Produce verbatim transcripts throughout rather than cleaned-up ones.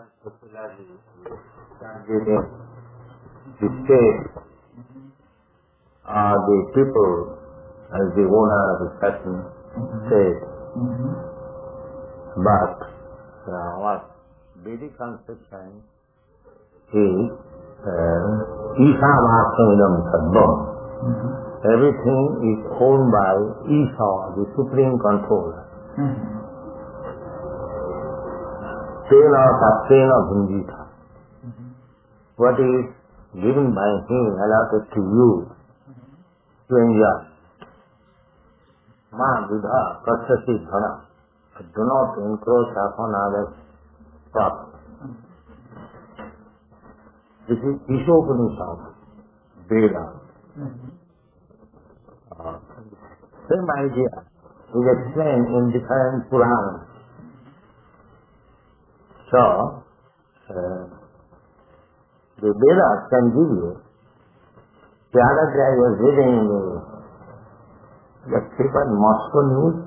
and popularly targeting the state or the people as the owner of a certain state. Mm-hmm. But uh, what Vedic conception is uh, Isha Vasamidam Sarvam. Mm-hmm. Everything is owned by Isha, the supreme controller. Mm-hmm. Tena Tattena Bhunjita. Mm-hmm. What is given by him allotted to you to enjoy. Ma Buddha Katsasi Dhana. Do not encroach upon others' property. This is Ishopanishad, Veda. Mm-hmm. Uh, same idea is explained in different Puranas. So, uh, the Vedas can give you. The other day I was reading in the, the paper, Moscow News.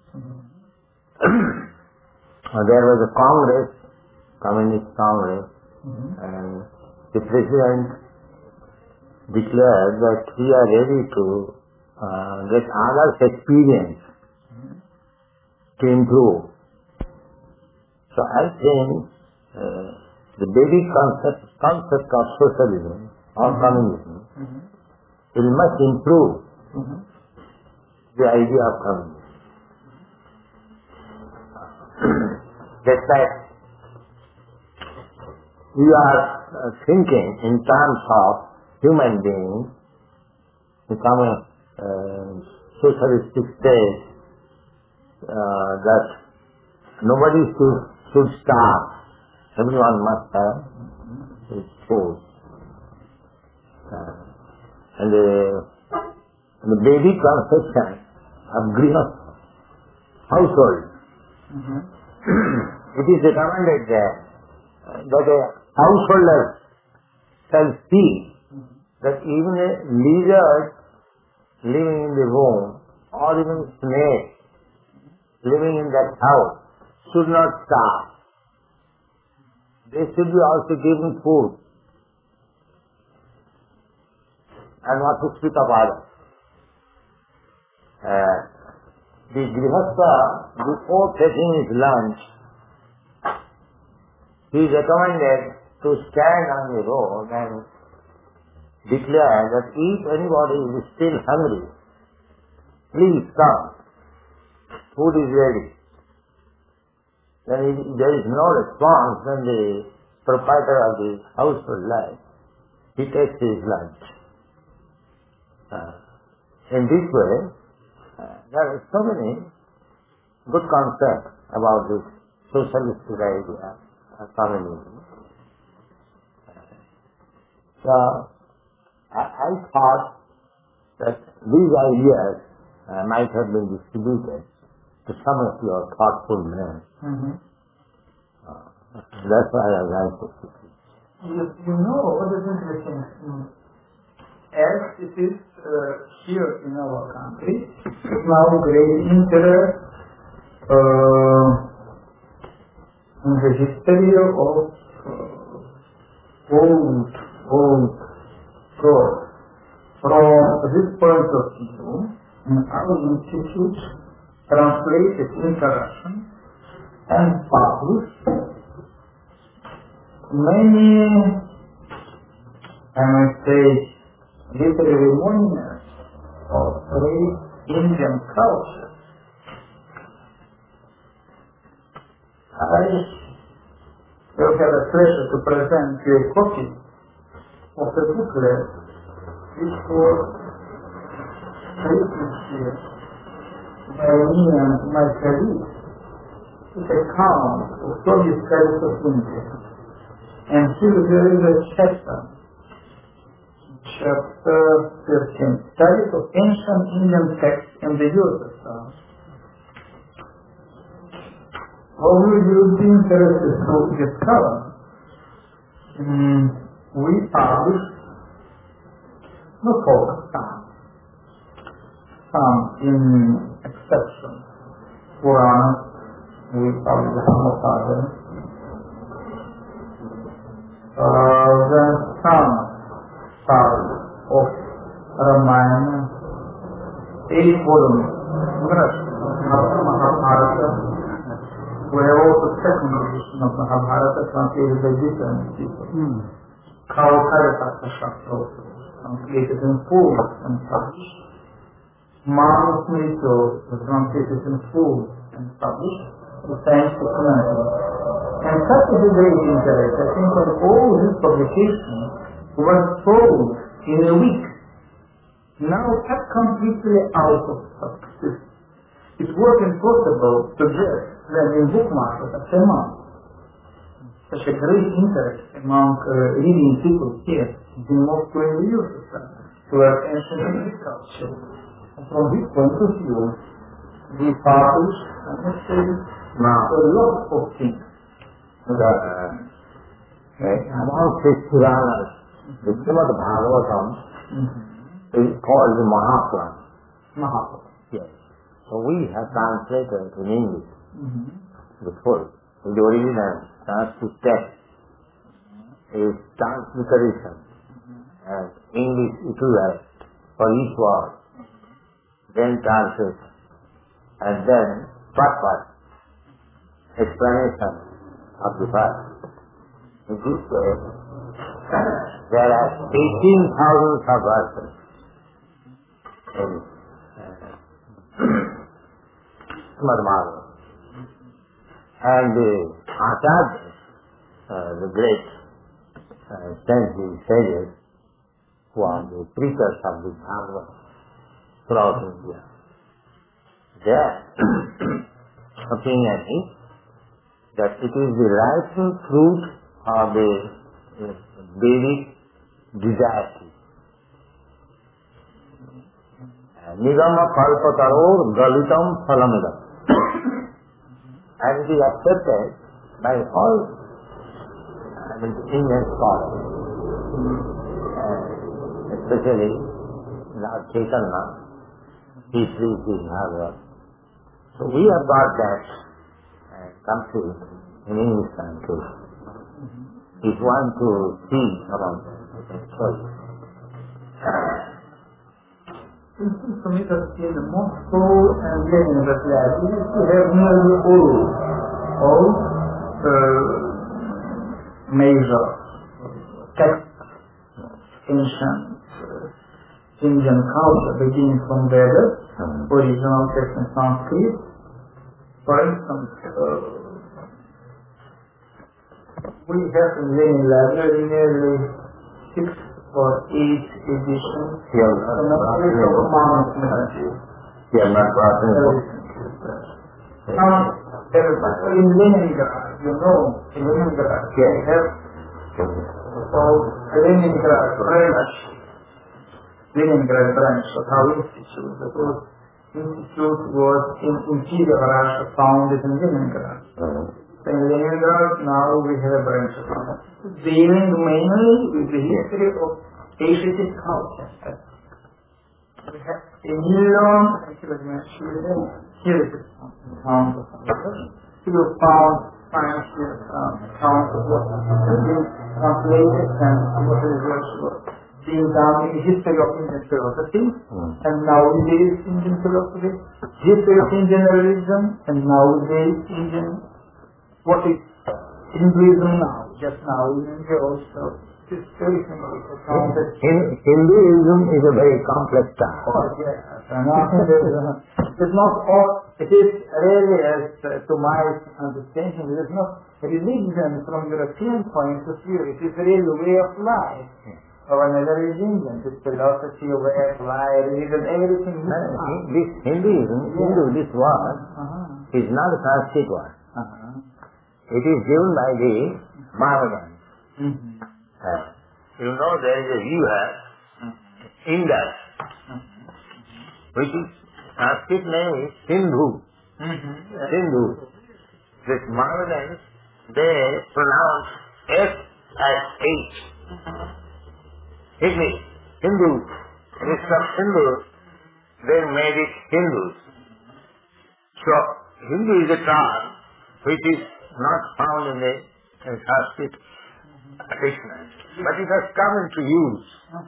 Mm-hmm. There was a Congress, Communist Congress, Mm-hmm. and the President declared that we are ready to uh, get others' experience Mm-hmm. to improve. So I think uh, the basic concept, concept of socialism or Mm-hmm. communism Mm-hmm. will much improve Mm-hmm. the idea of communism. Just like we are uh, thinking in terms of human beings, become a uh, socialistic state, uh, that nobody should, should starve. Everyone must have his food. Uh, and the, the basic conception of grihastha, household, Mm-hmm. it is recommended that, uh, that a householder shall see that even a lizard living in the room or even a snake living in that house should not starve. They should be also given food. And what to speak of others. Uh, the grihastha, before taking his lunch, he is recommended to stand on the road and declare that if anybody is still hungry, please come. Food is ready. Then if there is no response, then the proprietor of the household life, he takes his lunch. Uh, in this way, uh, there are so many good concepts about this socialistic idea of communism. So, I, I thought that these ideas uh, might have been distributed to some of your thoughtful men. Mm-hmm. Uh, that's why I like it. You, you know what is interesting? Mm. As it is uh, here in our country, now great interest uh, in the history of uh, old, old God. From this point of view, in our institute, translated into Russian and published many, I might say, literary monuments of great Indian culture. I will have a pleasure to present you a copy of the booklet which was written here by me and my colleagues. It accounts of Soviet studies of India. And here there is a chapter, chapter thirteen, Studies of Ancient Indian Texts and the Use of them. What we will be interested to discover, um, we published, not all, some, some in exception. Puranas, we published some of others. uh, the son of Ramayana, eight volumes, Mahabharata. We have also second edition of Mahabharata translated by different people. Mm. Kaukaritakta Shastra also translated in full and published. Manusmriti was translated in full and published. The science of commentary. And such is a great interest. I think that all these publications were sold in a week. Now kept completely out of subsistence. It was impossible to get them in book market after a month. Such a great interest among uh, reading people here in most twenty years or so to our ancient Greek culture. And from this point of view, we publish and say a lot of things. The, uh, among six Puranas, the Srimad Bhagavatam mm-hmm. is called the Mahapurana. Mahapurana. Yes. So we have translated in English mm-hmm. the full. The original Sanskrit text is transliteration mm-hmm. and English equivalent for each word, then translation, and then purpose, explanation of the verse. In this way, there are eighteen thousand of verses in Srimad Bhagavatam. And the Acharya, uh, the great uh, century sages, who are the preachers of the Bhagavatam throughout India, their opinion is that it is the ripening fruit of the uh, Vedic desire. Nigama kalpataror galitam phalamidam. And it is accepted by all I mean, Indian scholars, uh, especially Lord Chaitanya, he preached in Bhagavad. So we have got that uh, complete in English translation. If one to see about the choice. It seems to me that in the Moscow and Leningrad lab, we used to have nearly all, all uh, major texts, ancient uh, Indian culture, beginning from Vedas, mm-hmm. original text in Sanskrit. For instance, uh, we have in Lenin Library nearly six or eight editions yeah, from the place of Manusmriti. Yeah, not brought in Now, in Leningrad, you know, in Leningrad, yeah. we have called Leningrad branch, Leningrad branch of our institute. The first institute was in Imperial Russia, founded in Leningrad. Mm-hmm. In Leningrad, now we have a branch of it, dealing mainly with the history of Asiatic culture. We have a million, here is the sound of it. You will find science account of what has been translated and what research was being done in the history of Indian philosophy, mm. and nowadays Indian philosophy, history of Indian religion, and nowadays Indian what is Hinduism now, just now in India also, it is very simple. Hinduism is a very complex term. Oh, yes. It is not all, it is really, as uh, to my understanding, it is not religion from European point of view, it is really a way of life. Or another is Indian, this philosophy, way of life, religion, everything. No, this Hinduism, yeah. Hindu, this word, uh-huh. is not a Sanskrit word. Uh-huh. It is given by the Mahavans. Mm-hmm. Uh, you know there is a river, mm-hmm. Indus, mm-hmm. which is Sanskrit name is Sindhu. Mm-hmm. Sindhu. These Mahavans, they pronounce S as H. It means Hindu. It is from Hindu. They made it Hindus. So Hindu is a term which is not found in the in Sanskrit. treatment. But it has come into use.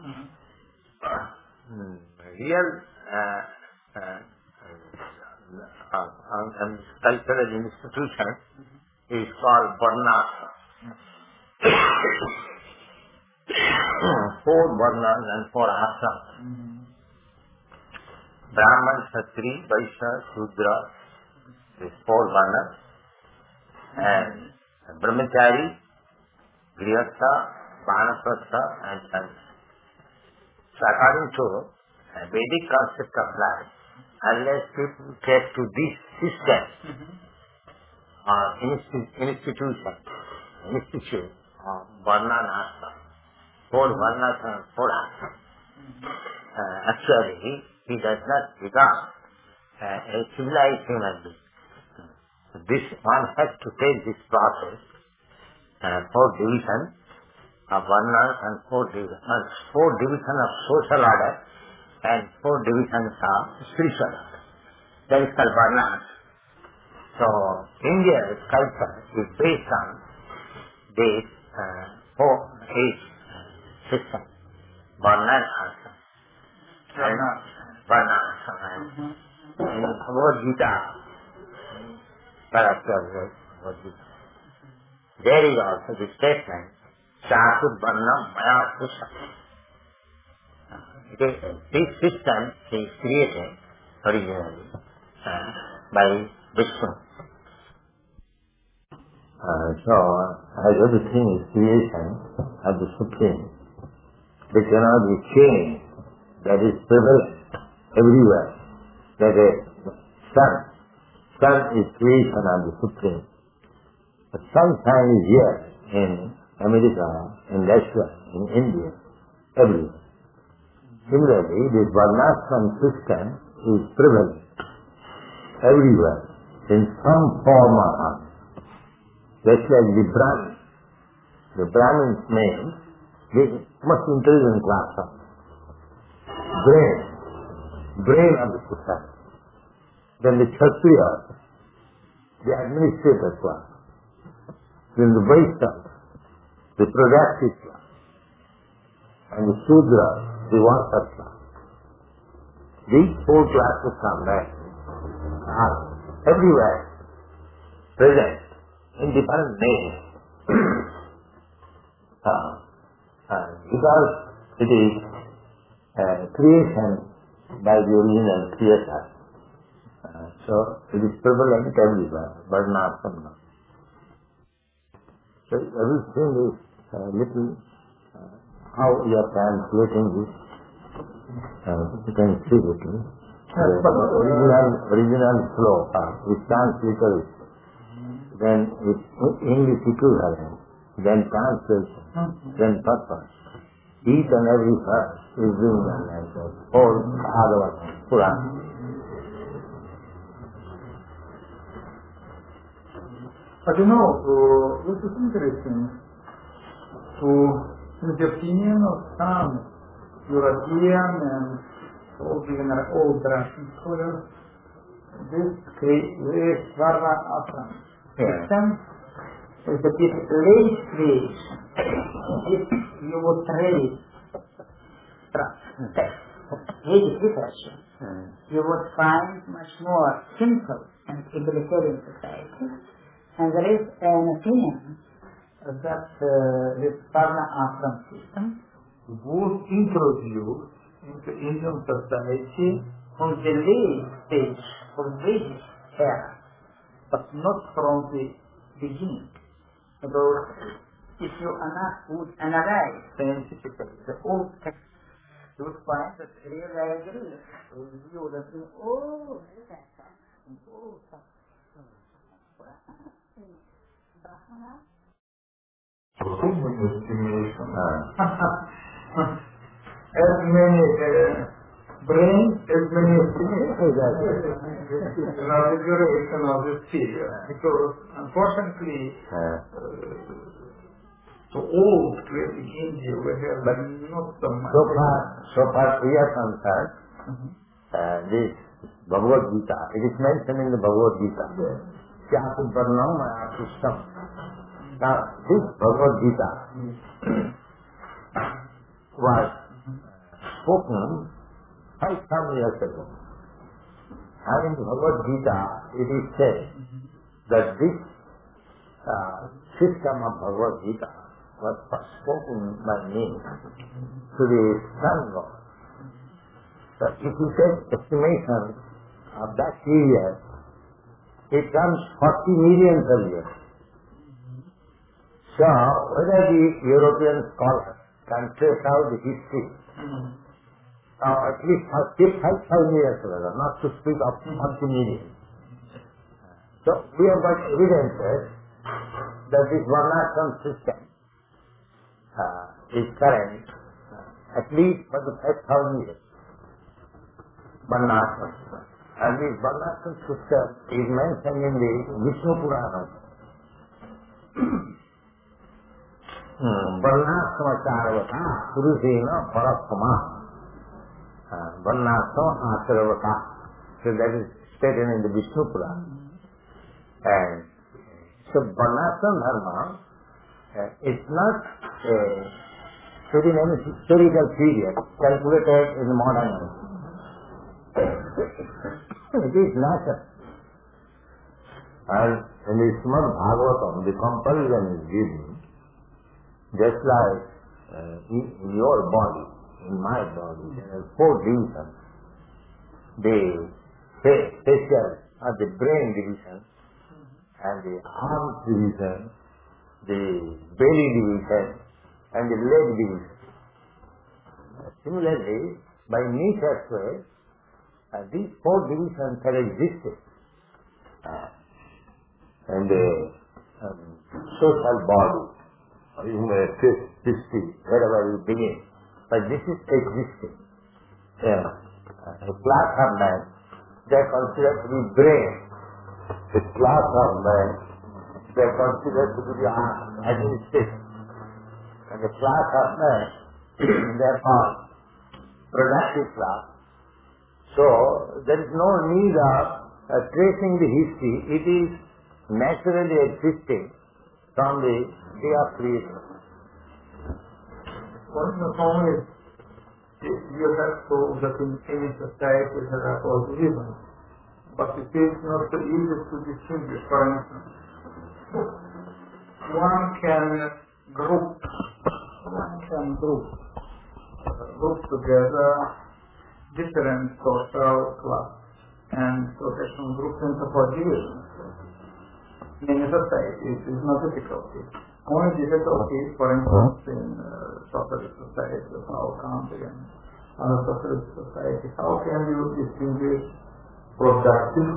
Mm, real uh, uh, uh, uh, um, cultural institution is called Varnashram. Four Varnas and four Ashrams. Brahman, Kshatriya, Vaishya, Shudra, these four Varnas, and Brahmachari, Grihastha, Vanaprastha, and Sannyasa. So according to a Vedic concept of life, unless people get to this system or institu- institution, institute of Varna and Ashram, four Varnas and four Ashrams, uh, actually he, he does not become uh, a civilized human being. So this one has to take this process, uh, four divisions of Varnas and four divisions, uh, four divisions of social order and four divisions of spiritual order. That is called Varnas. So India's culture is based on this uh, four age system, Varna and Ashram. And Varna and in Bhagavad Gita, character Bhagavad Gita, there is also the statement, Chatur Varna Maya Pusha. This system is created originally uh, by Vishnu. Uh, so, as everything is creation of the Supreme, they cannot be changed. That is prevalent everywhere. That is sun. Sun is creation of the Supreme. But sunshine is here in America, in Russia, in India, everywhere. Similarly, this Varnashram system is prevalent everywhere in some form or other. Just like the Brahmins. The Brahmins mean the most intelligent class of brain, brain of the society. Then the Kshatriyas, the administrator class. Then the Vaishyas, the productive class. And the Shudras, the worker class. These four classes of men are everywhere present in different names. uh, uh, because it is uh, creation by the original creator. Uh, so it is prevalent everywhere, but not somewhere. So everything is a uh, little uh, how you are translating this. Uh, you can see it. The original, original flow, uh, it translated it. Then it, English equivalent, then translation, then purpose. Each and every verse is written like that. All Bhagavad Purana. But you know, uh, this is interesting. So, in the opinion of some European and all even old Russian scholars, this, this Varna Ashram system is a bit late creation. If you would read text of Vedic literature, you would find much more simple and egalitarian society. And there is an opinion that uh, this Varna Ashram system was introduced into Indian society on the late stage of Vedic era, but not from the beginning. Because if you ana- would analyze scientifically the old text, you would find that really I agree with you that in all in all as many uh, brains, as many estimations of the duration of this period. Because unfortunately, uh, so old creating India we have but not so much. So far, so far we are concerned, mm-hmm. uh, this Bhagavad Gita, it is mentioned in the Bhagavad Gita. Chatur Varnam Maya Pustam. Now, this Bhagavad Gita was spoken five thousand years ago. And in Bhagavad Gita, it is said that this uh, system of Bhagavad Gita was first spoken by me to the Sun God. So if you take estimation of that period, it comes forty million per year. So whether the European scholars can trace out the history, or at least five thousand years ago, not to speak of forty million. So we have got evidences that this Varnashram system uh, is current uh, at least for the five thousand years. Varnashram. And this Varnashram system is mentioned in the Vishnu Purana. Varnashram Acharvata Purusena Parasama. Varnashram Acharvata. So that is stated in the Vishnu Purana. And so Varnashram Dharma uh, is not uh, within any historical period calculated in the modern age. It is natural. And in the Srimad Bhagavatam, the comparison is given just like uh, in, in your body, in my body, there are four divisions. The facial or the brain division, and the arm division, the belly division, and the leg division. Uh, similarly, by nature way, uh, these four divisions have existed. Uh, and the um, social body, or you may fifth, fifty, wherever you begin. But this is existing. Yeah. Uh, a class of man, they are considered to be brain. A class of man, they are considered to be the administration. And a class of man, they are called productive class. So, there is no need of uh, tracing the history. It is naturally existing from the day of creation. What is the problem is, you have to that in any society there are all divisions, but it is not so easy to distinguish. For instance, one can group, one can group, uh, group together different social class and professional groups into four divisions. In a society, it is not difficulty. Only difficulty, for instance, in uh, socialist society of our country and other socialist society, how can you distinguish productive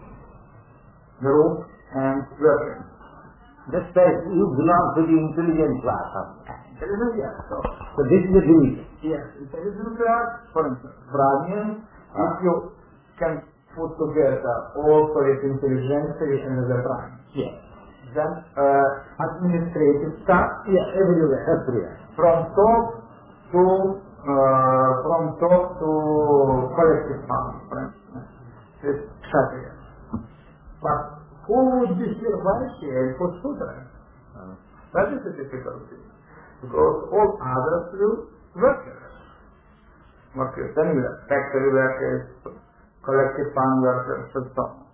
group and working? Just like you belong to the intelligent class. Intelligent, yes. So, so this is the division. yes, intelligent class, for instance, Brahmin, if you can put together all Soviet intelligentsia in the Brahmin. Yes. Then uh, administrative staff, yeah, everywhere, everywhere. From top to uh, from top to collective farm, for instance, is Kshatriya. But who would be differentiate for Sudra? Uh, that is the difficulty, because all others will workers, workers, anywhere, factory workers, collective farm workers, and so on.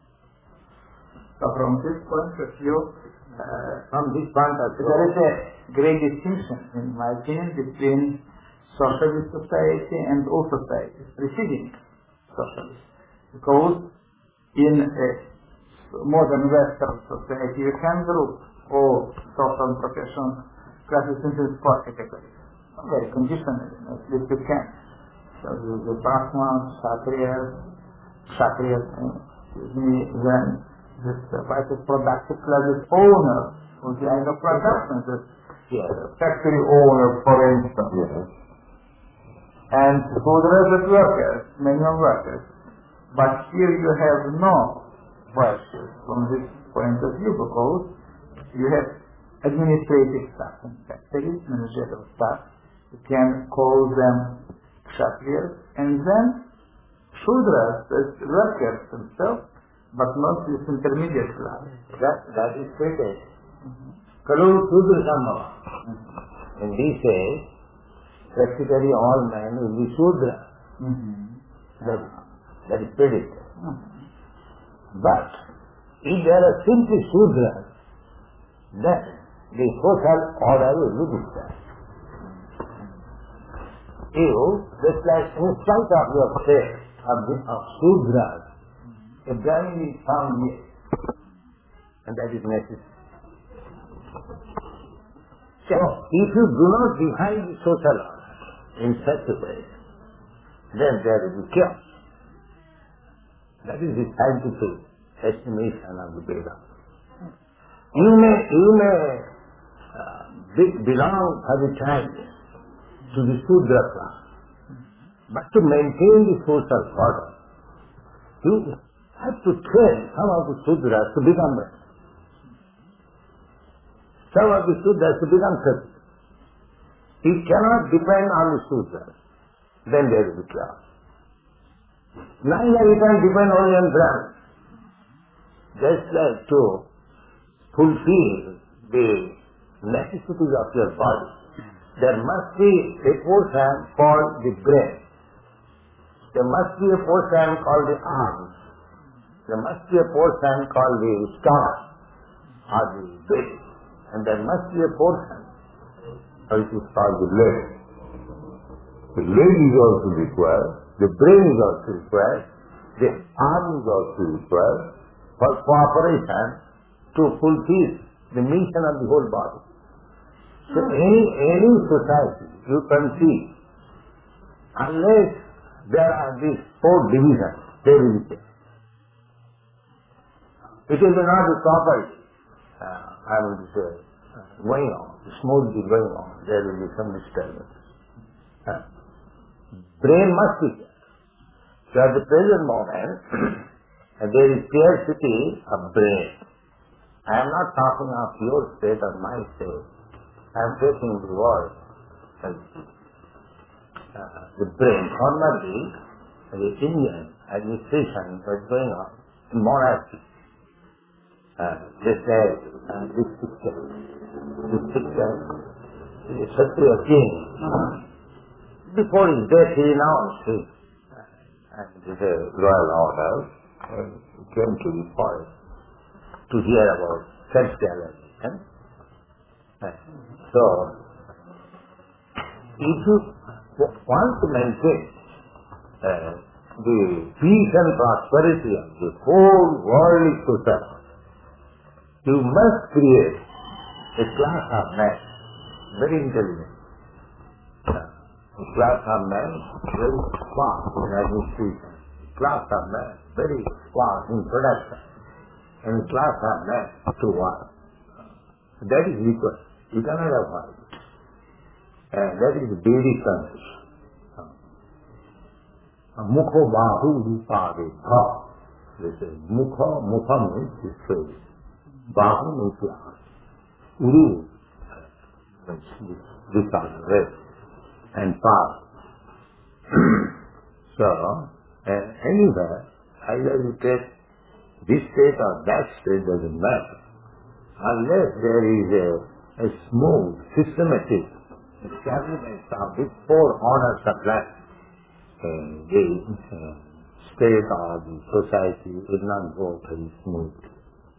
So from this point of view, uh, from this point of view, there is a great distinction, in my opinion, between socialist society and all societies preceding socialist. Because in a modern Western society, you can group all social and professional classes into four categories. Very conditionally, at least you can. So the Brahmans, Kshatriyas, Kshatriyas, excuse me, then this uh, vital productive class is owner of the kind of production, the yes. factory owner, for instance. Yes. And for the rest of workers, minimum workers. But here you have no virtues from this point of view, because you have administrative staff and factories, managerial staff. You can call them Kshatriyas, and then Shudras, as workers themselves, but not this intermediate class. That, that is stated. Mm-hmm. Kalu Sudra Sambhava. In these days, practically all men will be Sudra. Mm-hmm. That, that is predicted. Mm-hmm. But if there are simply Sudras, then the social order will be disturbed. You, just like in spite of your faith of, the, of Sudras, a Brahmin is found here, and that is necessary. So, if you do not define the social order in such a way, then there will be chaos. That is the scientific estimation of the Veda. You may, you may uh, be, belong for the time to the Sudra class, but to maintain the social order, you have to train some of the Sudras to become Brahmin. Some of the Sudras to become Kshatriya. If you cannot depend on the Sudras, then there is a chaos. Neither you can depend only on Brahmins. Just like to fulfill the necessities of your body, there must be a portion called the brain. There must be a portion called the arms. There must be a portion called the stomach or the belly. And there must be a portion which is called the leg. The leg is also required, the brain is also required, the arm is also required for cooperation to fulfill the mission of the whole body. So any, any society you can see, unless there are these four divisions, there will be change. It will be not a property, uh, I would say, uh, going on, smoothly going on, there will be some disturbance. Uh, brain must be there. So at the present moment, there is scarcity of brain. I am not talking of your state or my state. I am taking the word, uh, the brain. Formerly, the Indian administration was going on in monarchy. Uh, they said, uh, this picture, this picture is a Kshatriya king. Before his death, he renounced it. And with a royal order, and he came to the forest to hear about self-realization. So, if you want to maintain uh, the peace and prosperity of the whole worldly society, you must create a class of men, very intelligent. A class of men, very smart in administration. A class of men, very smart in production. And a class of men to work. That is equal. You cannot avoid it. And that is the basic condition. Mukha bahu rupade bha. They say, mukha, mukha means this face. Bahu means the arm. Uru means this arm, rest. And path. So, uh, anywhere, either you take this state or that state, doesn't matter. Unless there is a, a smooth, systematic establishment of these four orders of life, uh, the uh, state or the society will not go very smoothly.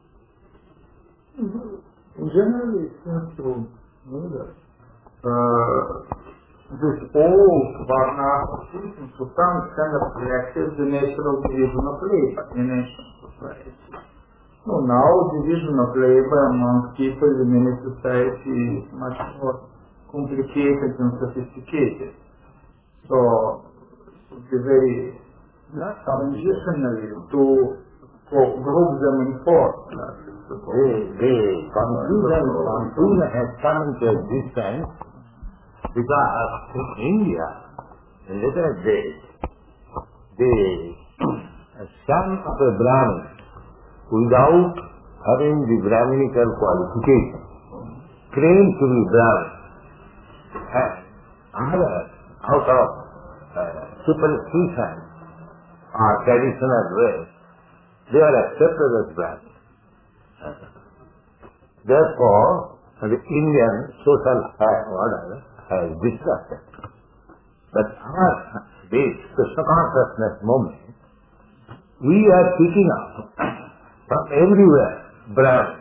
Generally, it seems to me that uh, this old Varna system to some extent reflected the natural division of labor in ancient society. So now division of labor among people in many society is much more complicated and sophisticated. So it would be very transitionally to group them in four. The, the conclusion, conclusion has come into existence because in India, in later days, the son of a Brahmin, without having the Brahminical qualification, claimed to be Brahmin, and others, out of uh, superstition or traditional way, they are accepted as Brahmin. Therefore, the Indian social order has discussed it. But our this Krishna consciousness movement, we are picking up from everywhere, Brahman.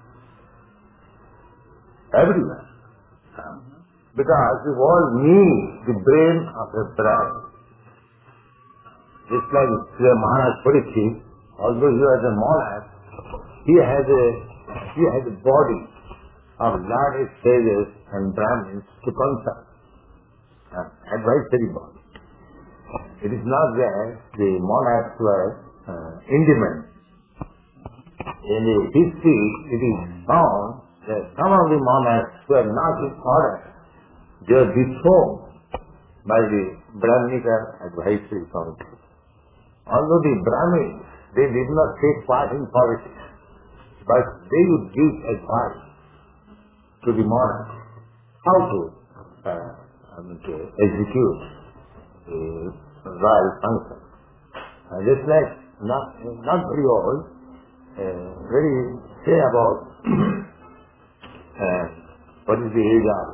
Everywhere. Because the world needs the brain of a Brahman. Just like Maharaj Parikshit, although he was a monarch, he has a he has a body of large sages and Brahmins to consult, an advisory body. It is not that the monarchs were uh, independent. In the history, it is found that some of the monarchs were not in order. They were dethroned by the Brahminical advisory council. Although the Brahmins, they did not take part in politics, but they would give advice to the monarch how to, uh, I mean, to execute the royal function. Uh, just like, not, not very old, uh, very, say about, uh, what is the age of,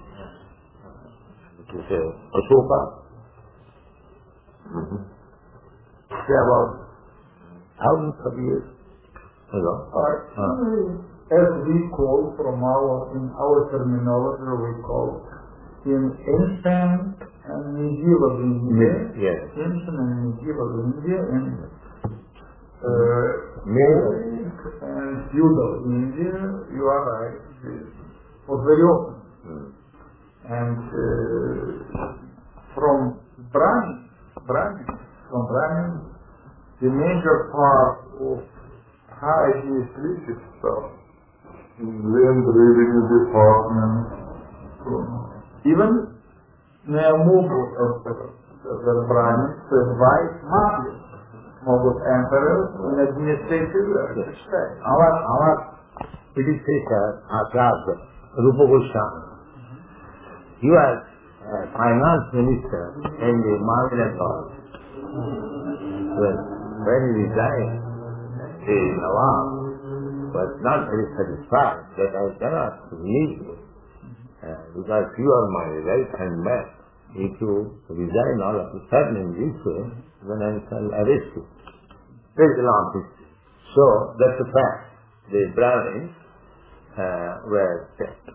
uh, to say, Ashoka? Mm-hmm. Say about thousands of years ago. Uh, as we call from our, in our terminology, we call in ancient and medieval India, yes. ancient and medieval India, and uh, Vedic and feudal India, you are right, it was very open. Mm. And uh, from Brahmin, Brahmin, from Brahmin, the major part of how it is treated itself, land revenue department, even the movement of the, the Brahmins, the vice mafia, Mogul emperors and administrative state. Our, our predecessor, Acharya, Rupa Goswami, he was uh, finance minister in the Maharashtra government. Well, when he resigned, the Nawab was not very satisfied that I cannot leave you, uh, because you are my right hand man. If you resign all of a sudden in this way, then I shall arrest you. Very long history. So, that's a fact. The Brahmins uh, were kept.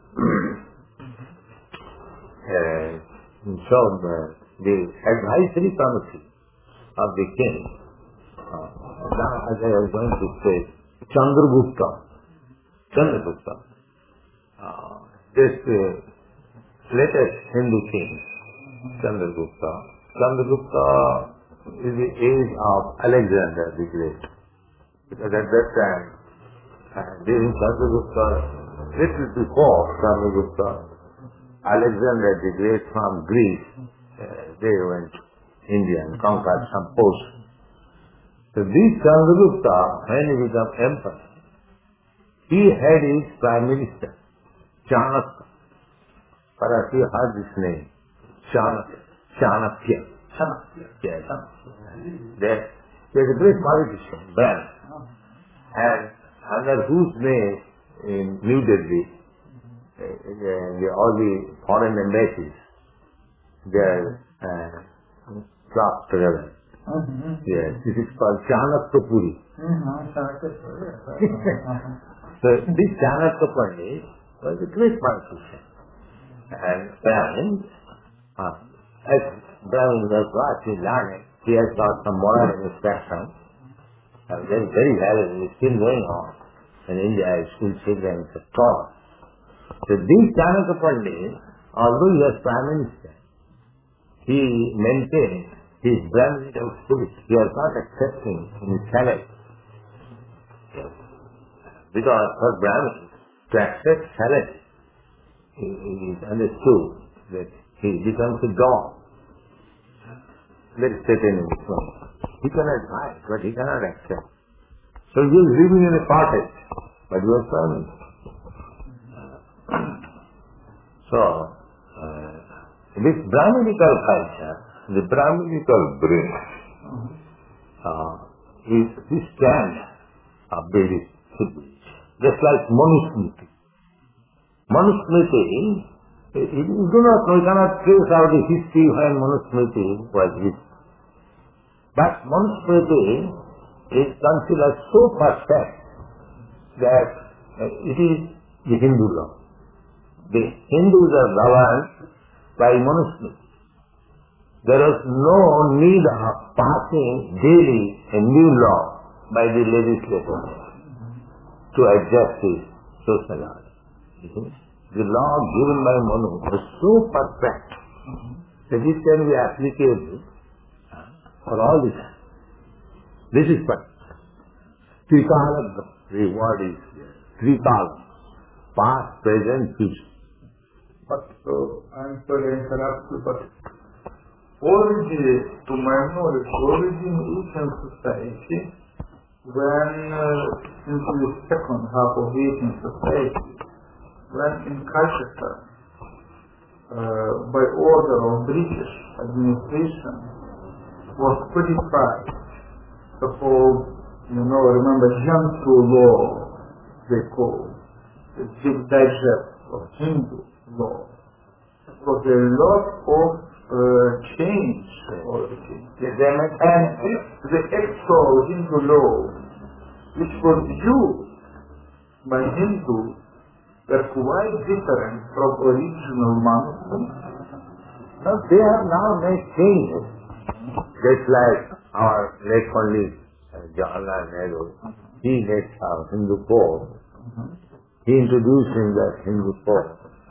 uh, so, the, the advisory committee of the king, uh, now as I was going to say, Chandragupta, Chandragupta, uh, this uh, latest Hindu king, Chandragupta, Chandragupta is the age of Alexander the Great. Because at that time, uh, during Chandragupta, little before Chandragupta, Alexander the Great from Greece, uh, they went to India and conquered some portion. So this Chandragupta, when he became emperor, he had his prime minister, Chanakya. Perhaps you heard this name, Chanakya. Chanakya. Chanakya. Yes. There, there is a great politician, Brahman, and under whose name in New Delhi, uh, the, all the foreign embassies, they are uh, clubbed together. Mm-hmm. Yes, this is called Chanakya Puri. Mm-hmm. So this Chanakya Pandit was a great politician. And Brahmin, uh, as Brahmin was what he learned, he has got some moral instruction. And very, very valuable. It's still going on. In India, school children are taught. So this Chanakya Pandit, although he was Prime Minister, he maintained his Brahminical spirit. He was not accepting any salary. Because for Brahmins, to accept salary, it is understood that he becomes a dog. That is taken in this one. He cannot buy, but he cannot accept. So he is living in a cottage, but he was Brahmin. So, uh, this Brahminical culture, the Brahminical brain, uh, is the stand of Vedic civilization. Just like Manusmriti. Manusmriti, you do not know, you cannot trace out the history when Manusmriti was written. But Manusmriti is considered so perfect that it is the Hindu law. The Hindus are governed by Manusmriti. There is no need of passing daily a new law by the legislature to adjust the social order. The law given by Manu is so perfect that it can be applicable for all this. This is perfect. Trikala, the word is Trikala, past, present, future. But so, I'm sorry to interrupt you, but origin, to my knowledge, origin is in society when, uh, in the second half of eighteenth society, when in Calcutta, uh, by order of British administration, was codified the whole, you know, remember, Jantu law, they call the big digest of Hindu law. There was a lot of uh, change or and if the actual Hindu law, which was used by Hindus, were quite different from original manuscripts. Now they have now made changes. Just like our late colleague uh, Jawaharlal Nehru, he made our Hindu code. He introduced in that Hindu code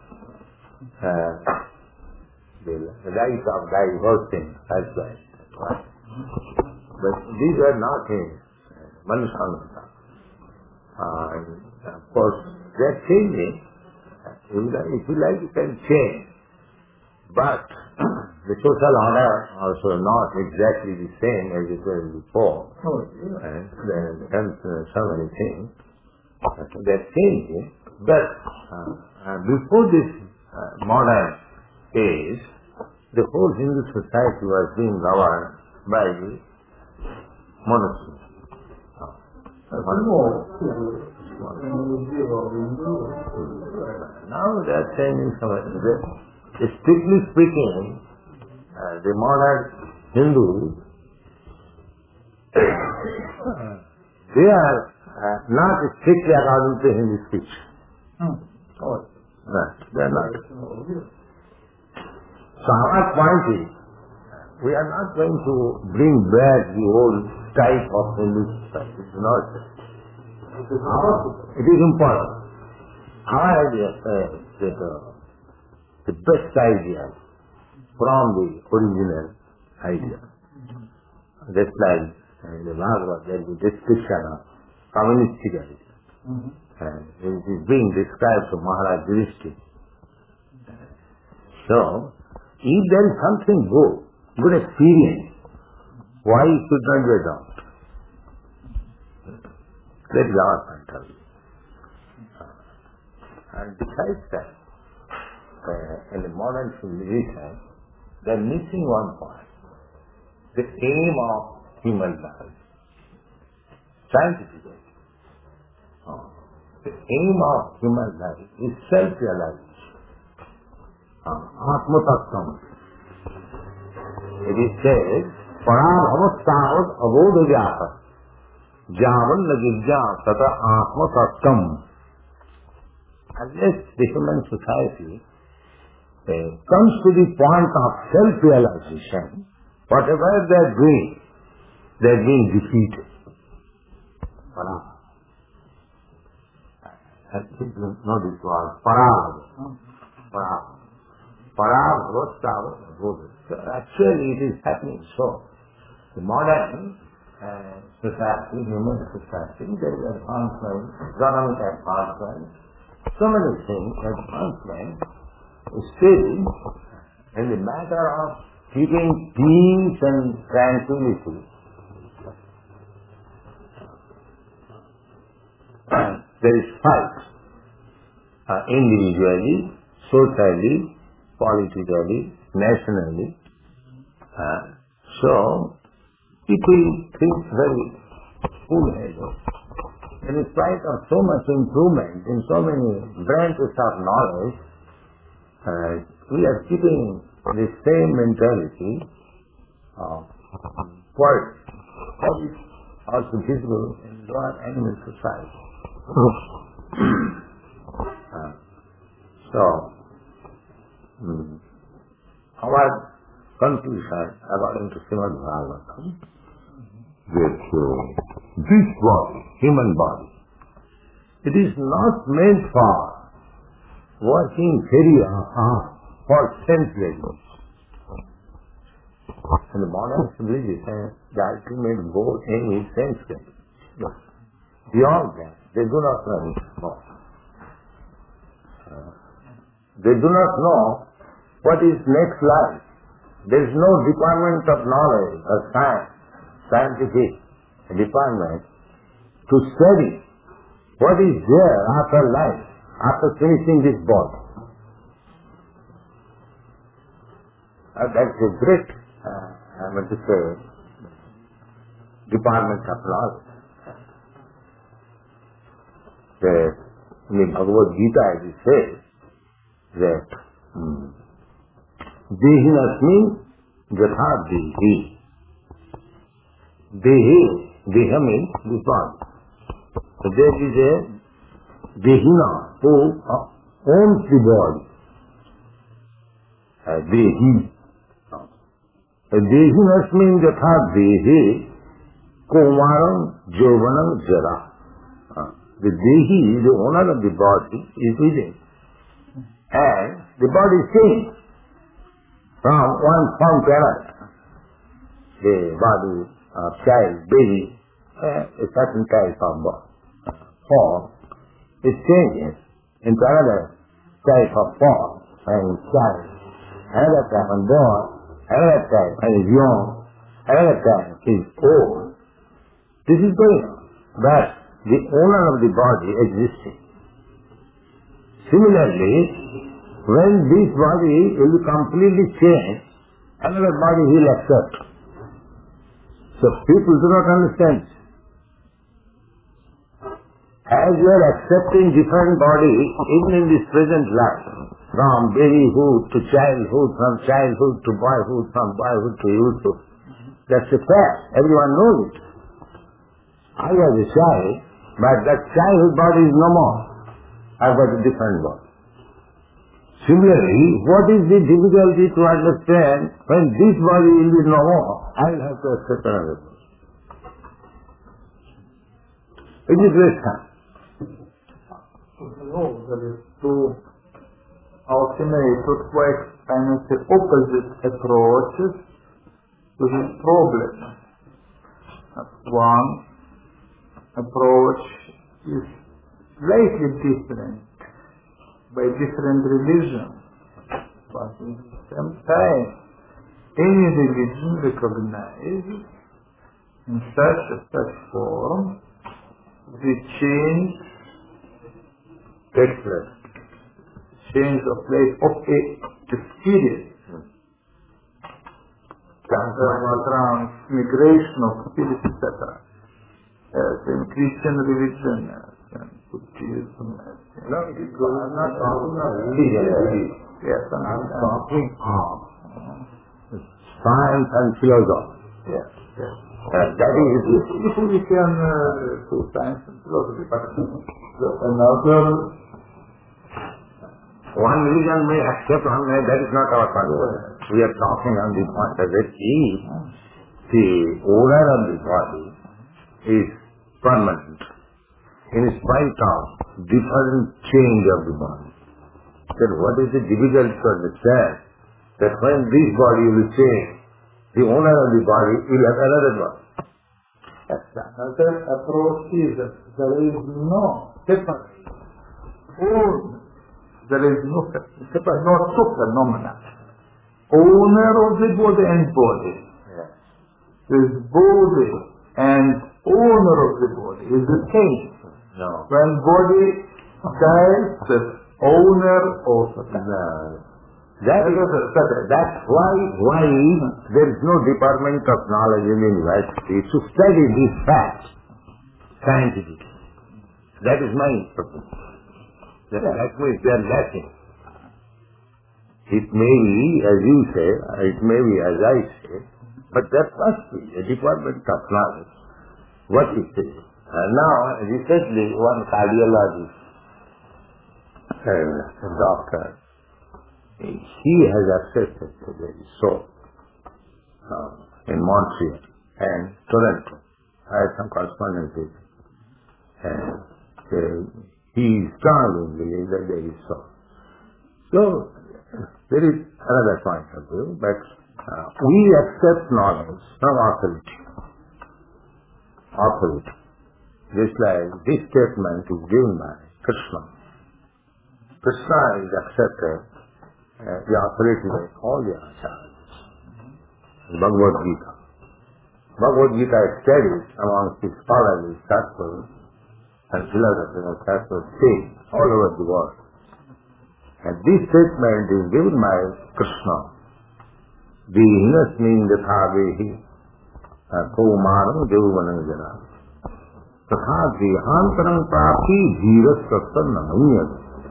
uh, the right of divorcing husband. But these are not in uh, Manusamhita. Uh, and of course, they're changing. If you like, if you, like, you can change. But the social order also not exactly the same as it was before. Oh, yeah. And there comes uh, so many things. They're changing. But uh, uh, before this uh, modern age, the whole Hindu society was being governed by the monastery. Now they are changing something. Strictly speaking, uh, the modern Hindus, they are uh, not strictly according to Hindu speech. Hmm. Oh. No, they are not. So our point is, we are not going to bring back the old type of Hindu society. It is not. It is important. Our idea is that uh, the best idea from the original idea. Just like in the Bhagavad, there is a description of communistic idea. Mm-hmm. And it is being described to Maharaj Yudhishthira. So, if there is something good, good experience, why should not be adopted? That is our point of view. And besides that, uh, in the modern civilization, they are missing one point. The aim of human life. Scientifically. Uh, the aim of human life is self-realization. Atma-tattvam. It is said, Parabhavastavat abodhavyata javan nagirja tata atma-tattvam. Unless the human society uh, comes to the point of self-realization, whatever they are doing, they are being defeated. Parabhava. I think you know this word, Parabhava. Parabhava. Parabhava. So actually it is happening so. The modern uh, society, human society, there is advancement, economic advancement, so many things, advancement, still in the matter of keeping peace and tranquility, there is fight, uh, individually, socially, politically, nationally. Uh, so, people think very fool-headed in spite of so much improvement in so many branches of knowledge, uh, we are keeping the same mentality of world. That is also visible in lower animal society. uh, so, um, our conclusion according to Srimad Bhagavatam, that uh, this body, human body, it is not meant for working very hard for sense pleasure. And the modern civilization, the ultimate goal aim is sense pleasure. Yes. Beyond that, they do not know more. Uh, they do not know what is next life. There is no department of knowledge or science, scientific department to study what is there after life, after finishing this body. Uh, that's a great, uh, I mean to say, department of knowledge. That in the Bhagavad Gita it says that hmm, Dehinasmi Gatha Dehi. Dehi, Deha means this body. So there is a Dehina who owns the body. Uh, Dehi. Dehinasmi Gatha Dehi Komaram Jovanam Jara. Uh, the Dehi, the owner of the body, is within. And the body changes from one form to another. The body of child, baby, uh, a certain type of form is changing into another type of form and child. Another time when born, another time when is young, another time is old. This is going on. But the owner of the body existing. Similarly, when this body will be completely changed, another body will accept. So people do not understand. As you are accepting different bodies, even in this present life, from babyhood to childhood, from childhood to boyhood, from boyhood to youthhood, that's a fact. Everyone knows it. I was a child, but that childhood body is no more. I've got a different body. Similarly, what is the difficulty to understand when this body will be no more? I will have to accept another body. It is great time. No, there is two ultimate, I mean, the opposite approaches to this problem. One approach is slightly different by different religions, but at the same time, any religion recognizes in such a such form the change takes place, change of place of a spirit, transmigration of spirit, et cetera. As in Christian religion, as in Buddhism, as in no, it is good. I'm not talking of religion. Yes, I'm, I'm talking of science and philosophy. Yes, yes. Uh, that is it. If we can uh, do science and philosophy, but another one religion may accept one way, that is not our concern. We are talking on the point that if the owner of the body is permanent, in spite of different change of the body, then what is the difficulty to understand that when this body will change, the owner of the body will have another body. Another approach is that there is no separate, there is no separate, no two phenomena. Owner of the body and body. Yes. There is body and owner of the body is the same. No. When body dies, the owner also dies. No. That is, that's why, why there is no department of knowledge in the university to study these facts scientifically. That is my purpose. That, that means they are lacking. It may be, as you say, it may be as I say, but that must be a department of knowledge. What is it? Uh, now, recently, one cardiologist, uh, doctor, he has accepted that there is soul uh, in Montreal and Toronto. I have some correspondence with him. And uh, he strongly believes that there is soul. So, there is another point of view, but uh, we accept knowledge from authority. Authority. Just like this statement is given by Krishna. Krishna is accepted as the authority by all the acharyas. Bhagavad Gita. Bhagavad Gita is studied among the scholarly circles and philosophical circles all over the world. And this statement is given by Krishna. Dihinasmin dathavehi kaumaram devavanam jana. Tatha dehantaram prapti dhirastasya namanyad.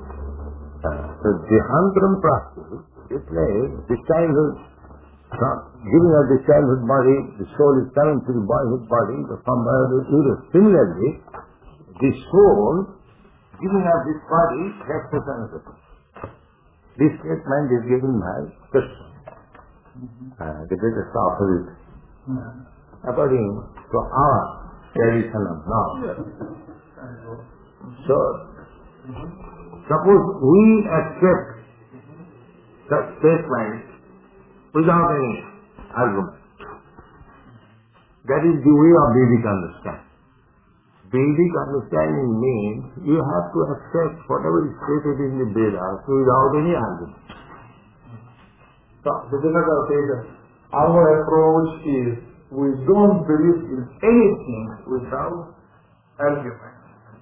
So dehantaram prapti is like this childhood, giving us this childhood body, the soul is coming to the boyhood body, the from boyhood to similarly, the soul giving us this body, that's the sense. This statement is given by Krishna, mm-hmm. uh, the greatest authority, mm-hmm. according to our tradition of knowledge. So, mm-hmm. suppose we accept that statement without any argument. That is the way of Vedic understanding. Vedic understanding means you have to accept whatever is stated in the Vedas without any argument. So, the difficult is that our approach is we don't believe in anything without argument.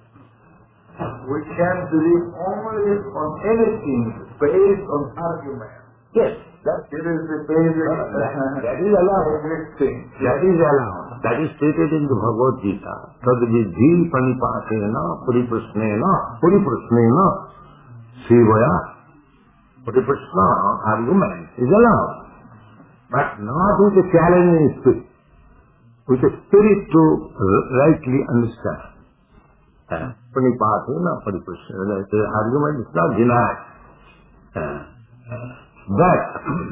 We can believe only on anything based on argument. Yes, that it is the basic that, that is allowed. thing. That is allowed. That is stated in the Bhagavad Gita. Tadvidhi panipatena puriprasnena puriprasnena sivaya. Puriprasna argument is allowed. But not with a challenging spirit. With a spirit to rightly understand. Panipatena puriprasnena. The argument is not denied. But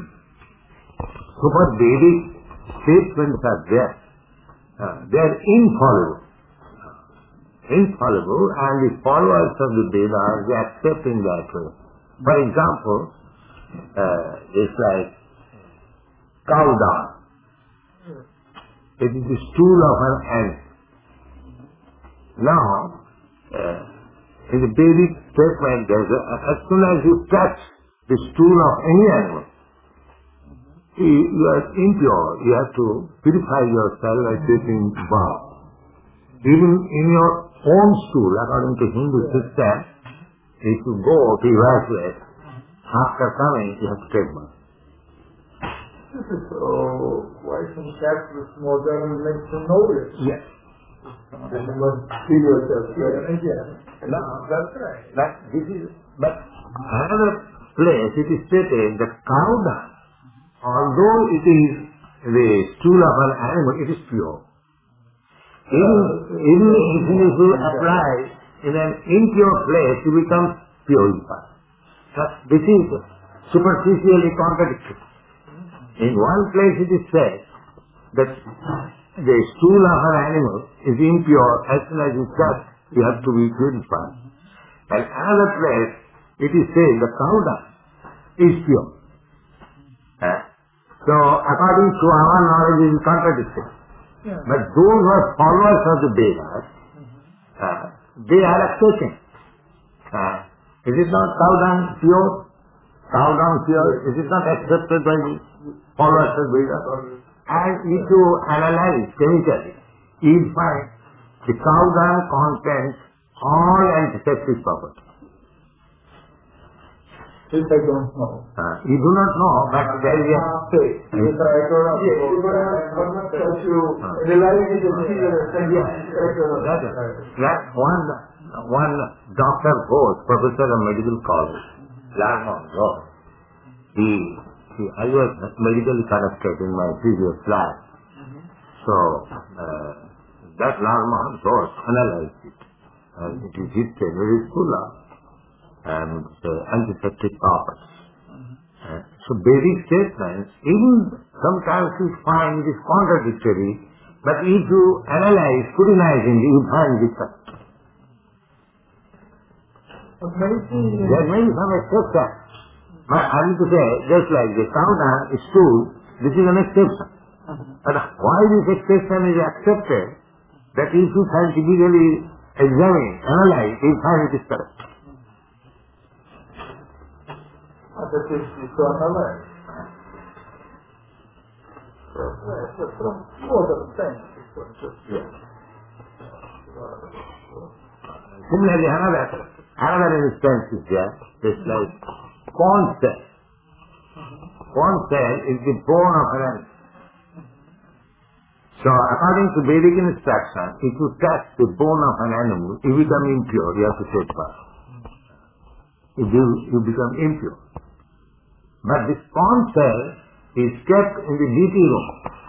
super Vedic statements are there. Uh, they are infallible. Infallible, and the followers of the Vedas, they accept in that way. For example, uh, it's like cow dung. It is the stool of an animal. Now, uh, in the Vedic statement, there's a, as soon as you touch the stool of any animal, you are impure. You have to purify yourself by taking bath. Even in your own stool, according to Hindu system, if you go to evacuate, after coming, you have to take bath. This is so quite some capitalist modern medicine knowledge. Yes. You must see yourself here and again. No, that's right. But this is, but another place it is stated that cow dung, although it is the stool of an animal, it is pure. Even, even if you apply in an impure place, you become purified. But this is superficially contradictory. In one place it is said that the stool of an animal is impure, as soon as you touch, you have to be purified. And another place it is said the cow dung is pure. Uh, so according to our knowledge it is contradictory. Yeah. But those who are followers of the Vedas, mm-hmm. uh, they are accepting. Uh, is it not cow dung pure? Cow dung pure? Is it not accepted by the followers of Vedas? And if you analyze chemically, you will find the cow dung contains all antiseptic properties. This I don't know. Uh, you do not know, but there is a... Yes, you realize it is That one, one Doctor Ghosh, professor of medical college, Larmon Ghosh, he, he, I was medically connected in my previous life. Mm-hmm. So, uh, that Larmon Ghosh analyzed it. And it is his very full of and uh, antiseptic properties. Mm-hmm. uh, so basic statements, even sometimes you find it is contradictory, but if you analyze scrutinizingly, you find different. There may be some exception. But I mean to say, just like the cow dung is stool, this is an exception. Mm-hmm. But why this exception is accepted, that if you scientifically examine, analyze, you find it is correct. That is to analyze. From other things. Yes. Similarly, another, another instance is there, just like corn cell. Corn cell is the bone of an animal. So, according to Vedic instruction, if you touch the bone of an animal, you become impure, you have to take bath. You, you become impure. But this corn cell is kept in the D T room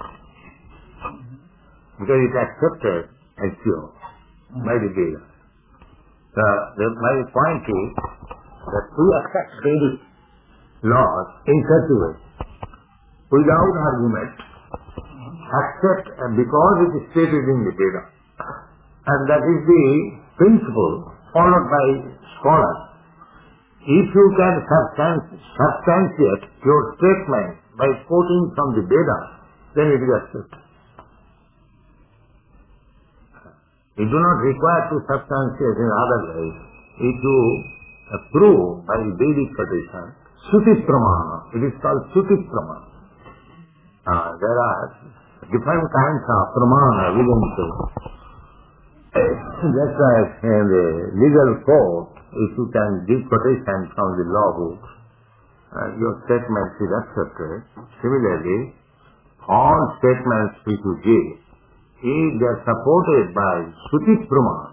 because it is accepted as pure by the Veda. So, the, my point is that we accept Vedic laws in such a way, without argument, accept uh, because it is stated in the Veda. And that is the principle followed by scholars. If you can substantiate your statement by quoting from the Veda, then it is accepted. You do not require to substantiate in other ways. If you uh, prove by the Vedic tradition, Shruti Pramana, it is called Shruti Pramana. Uh, there are different kinds of Pramana evidences. Just like in the legal code, if you can give quotation from the law books, uh, your statement is accepted. Similarly, all statements which you give, if they are supported by Shruti Pramana,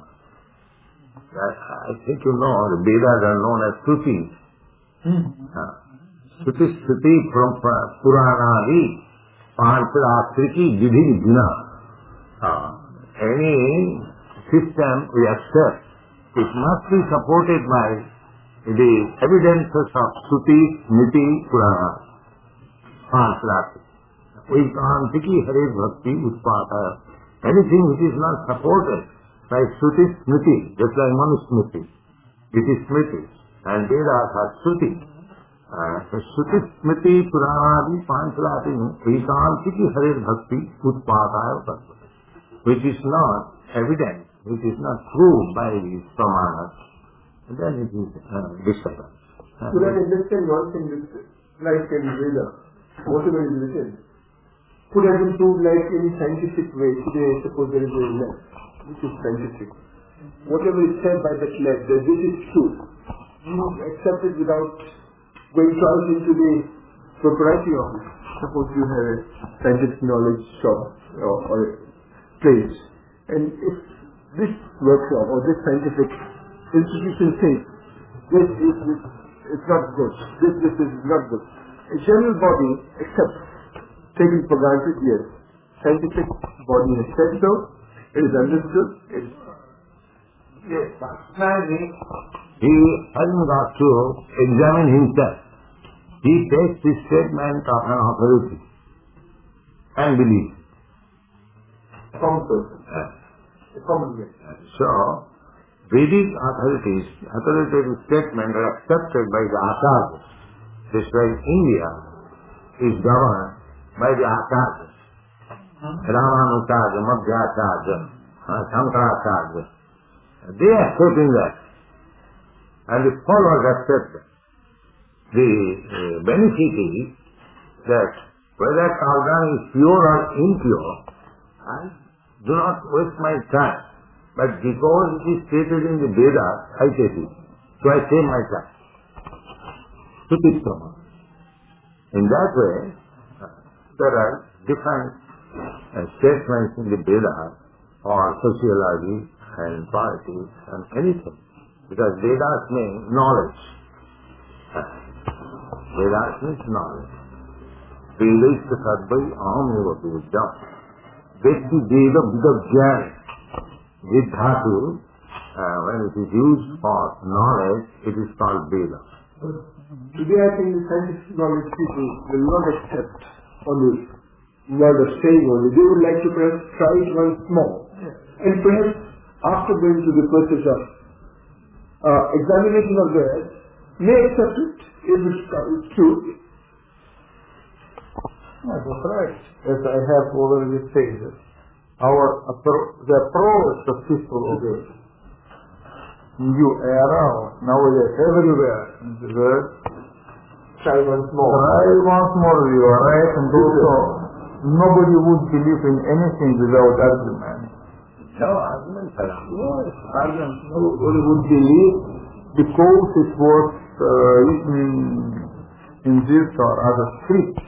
I think you know, the Vedas are known as Shrutis. Mm-hmm. Uh, Shruti Shruti Puranadi Pancharatriki Vidhi Dina. Uh, any system we accept, it must be supported by the evidences of Shruti, Smriti, Purana, Pancharatriki. Vikantiki Hare Bhakti Utpata. Anything which is not supported by Shruti, Smriti, just like Manusmriti, it is Smriti, and Vedas are Shruti. Uh, so Shruti, Smriti, Purana, Pancharatriki, Vikantiki Hare Bhakti Utpata, which is not evident, which is not proved by these pramanas, then it is uh, disturbance. Uh, Could I understand one thing, like in Veda, whatever is written, could have been proved like in scientific way? Today, suppose there is a lab, which is scientific. Whatever is said by that lab, that this is true, you accept it without going out into the propriety of it. Suppose you have a scientific knowledge shop or, or a place, and if this workshop or this scientific institution says this is this, it's not good, this this is not good, a general body accepts, taken for granted, yes. Scientific body has said so, it is understood, it is. Yes, personally, he hasn't got to examine himself. He takes the statement of an authority and believes. A common person. Uh, a common way. Uh, so, Vedic authorities, authoritative statements are accepted by the Acharyas. Just like India is governed by the Acharyas. Ramanujacharya, Madhyacharya, uh, Shankaracharya. They are accepting that. And the followers accept that. The uh, benefit is that whether cow dung is pure or impure, I do not waste my time. But because it is stated in the Vedas, I take it. So I save my time. Sutishrama. In that way, uh, there are different uh, statements in the Vedas or sociology and politics and anything. Because Vedas means knowledge. Vedas means knowledge. Vedista sadvai aham eva vedam. Vekti veda vidavjana. Vidhatu, uh, when it is used for knowledge, it is called Veda. Today I think the scientific knowledge people will not accept only word of saying only. They would like to perhaps try it once more. Yeah. And perhaps after going through the process of uh, examination of that, may accept it if it's, it's true. Yeah, that's right. As I have already said, our appro- the approach of people obey. New era, nowadays everywhere in the world. Try once more. Try once more, you are right, and also nobody would believe in anything without argument. No argument, sir. Yes, argument. Nobody would believe because it was uh, written in, in this or other script.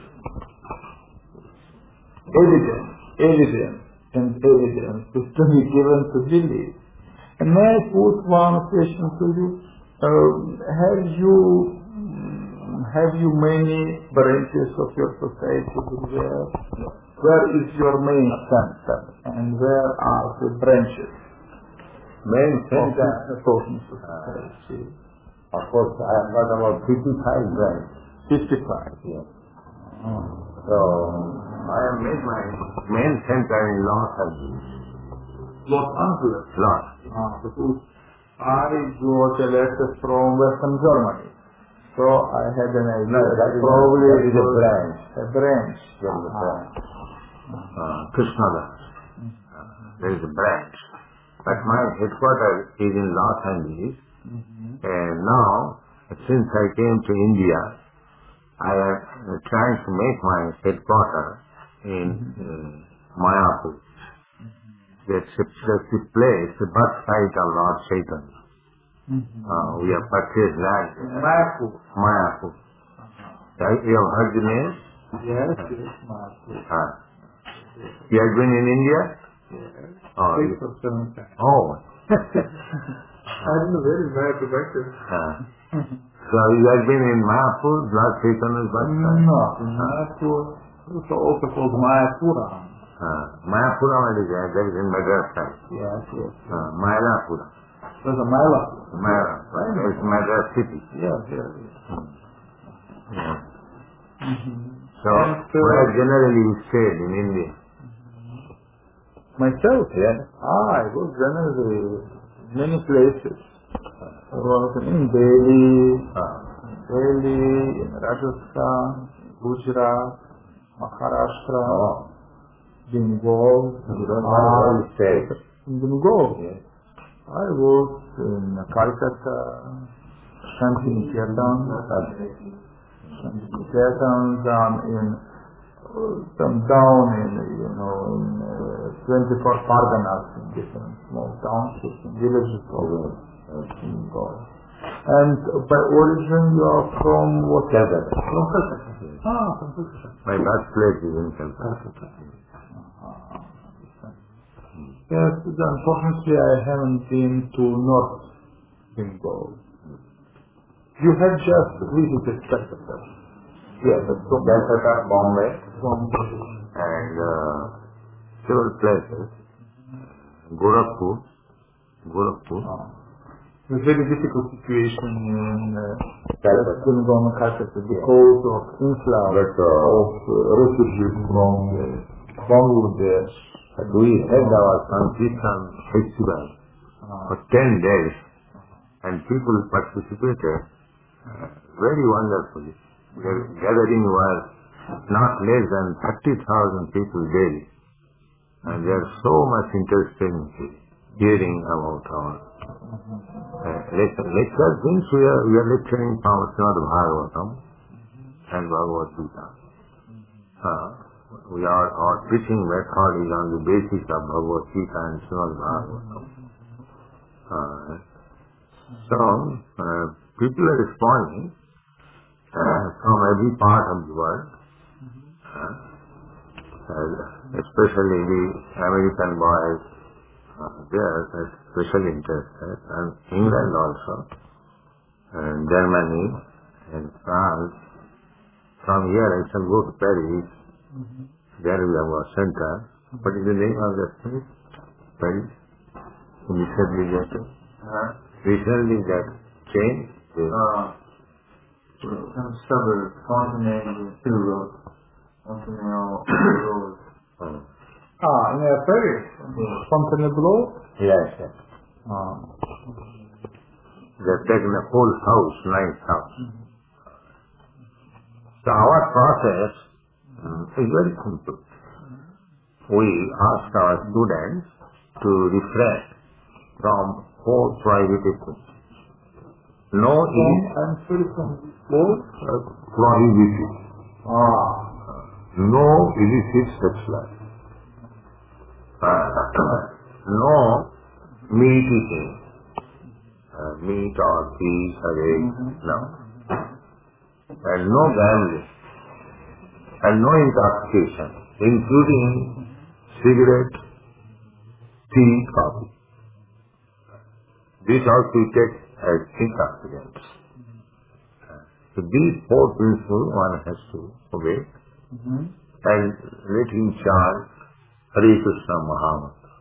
Evidence, evidence, and evidence is to be given to believe. And may I put one question to you? Uh, have you have you many branches of your society? Where, where is your main center, and where are the branches? Main Of center, the social society. of course, I have got about fifty-five branches. Fifty-five. Yes. Oh. So, I have made my main center in Los Angeles. Los Angeles. Los. Ah, because I got a letter from Western Germany. So I had an idea. No, that is probably a, that is a was branch. A branch. There is a Ah. branch. Uh, Krishnadas. Uh, there is a branch. But my headquarters is in Los Angeles. Mm-hmm. And now, since I came to India, I am uh, trying to make my headquarters in uh, Mayapur. That's a, that's a place, the birth site of Lord Chaitanya. Mm-hmm. Uh, we have purchased land there. Mayapur. Mayapur. Right? You have heard the name? Yes, yes, Mayapur. Uh, you have been in India? Yes. Oh, Six you, or seven times. oh. I don't know where is Mayapur back there. uh, so you have been in Mayapur, Lord Chaitanya's birth site? No, in Mayapur, it's also called Mayapura. Uh, Mayapura is there, that is in Madras side. Yes, yes. Uh, Mailapura. There's a Mayapur. Mailapura. It's Madras city. Yes, yes, yes. Yeah. Mm-hmm. So, And, uh, where generally you stayed in India? Myself? Yes. Ah, I was generally many places. I was in Delhi, Uh, Delhi, in Rajasthan, Gujarat, Maharashtra, oh. Bengal, You don't know where you stayed. in Bengal. Yes. I was in Calcutta, Shantiniketan, Shantiniketan, down in, some down in, you know, in uh, twenty-four Parganas, in different small townships and villages of Bengal. And by origin you are from what? Calcutta. From Calcutta. Ah, from Calcutta. My birthplace is in Calcutta. Yes, unfortunately I haven't been to North Bengal. You have just visited Calcutta. Yes, Calcutta, Bombay, Bombay. and uh, several places. Gorakhpur. Gorakhpur. Ah. A very difficult situation in uh, Calcutta. Bengal and Calcutta because of influx But, uh, of uh, refugees from uh, Bangladesh. We had our Sankirtan festival Ah. for ten days, and people participated uh, very wonderfully. The gathering was not less than thirty thousand people daily, and they are so much interested in hearing about our uh, lecture. Lecture means we are, we are lecturing from Srimad Bhagavatam and Bhagavad Gita. Uh, we are, our preaching method is on the basis of Bhagavad Gita and Srimad Bhagavatam. Uh, so, uh, people are responding uh, from every part of the world, uh, uh, especially the American boys uh, there, that special interested, and England also, and Germany, and France. From here I shall go to Paris. Mm-hmm. There we have a center. Mm-hmm. What is the name of that place? Paris? Recently that, uh, recently that changed. Uh, some suburb, Fontenay, Road. Fontenay Road. Oh. Ah, near Paris? Yes. Fontainebleau? Yes, yes. Ah. They've taken a whole house, nice house. Mm-hmm. So our process um, is very simple. We ask our students to refrain from four prohibitions. No is I'm sorry, from four prohibited. Ah. No illicit sex life. Uh, no meat eating. Uh, meat or fish or eggs. Mm-hmm. No. And no gambling. And no intoxication, including cigarette, tea, coffee. These also we take as intoxicants. So these four principles one has to obey. Mm-hmm. And let him chant Hare Krishna Mahamantra.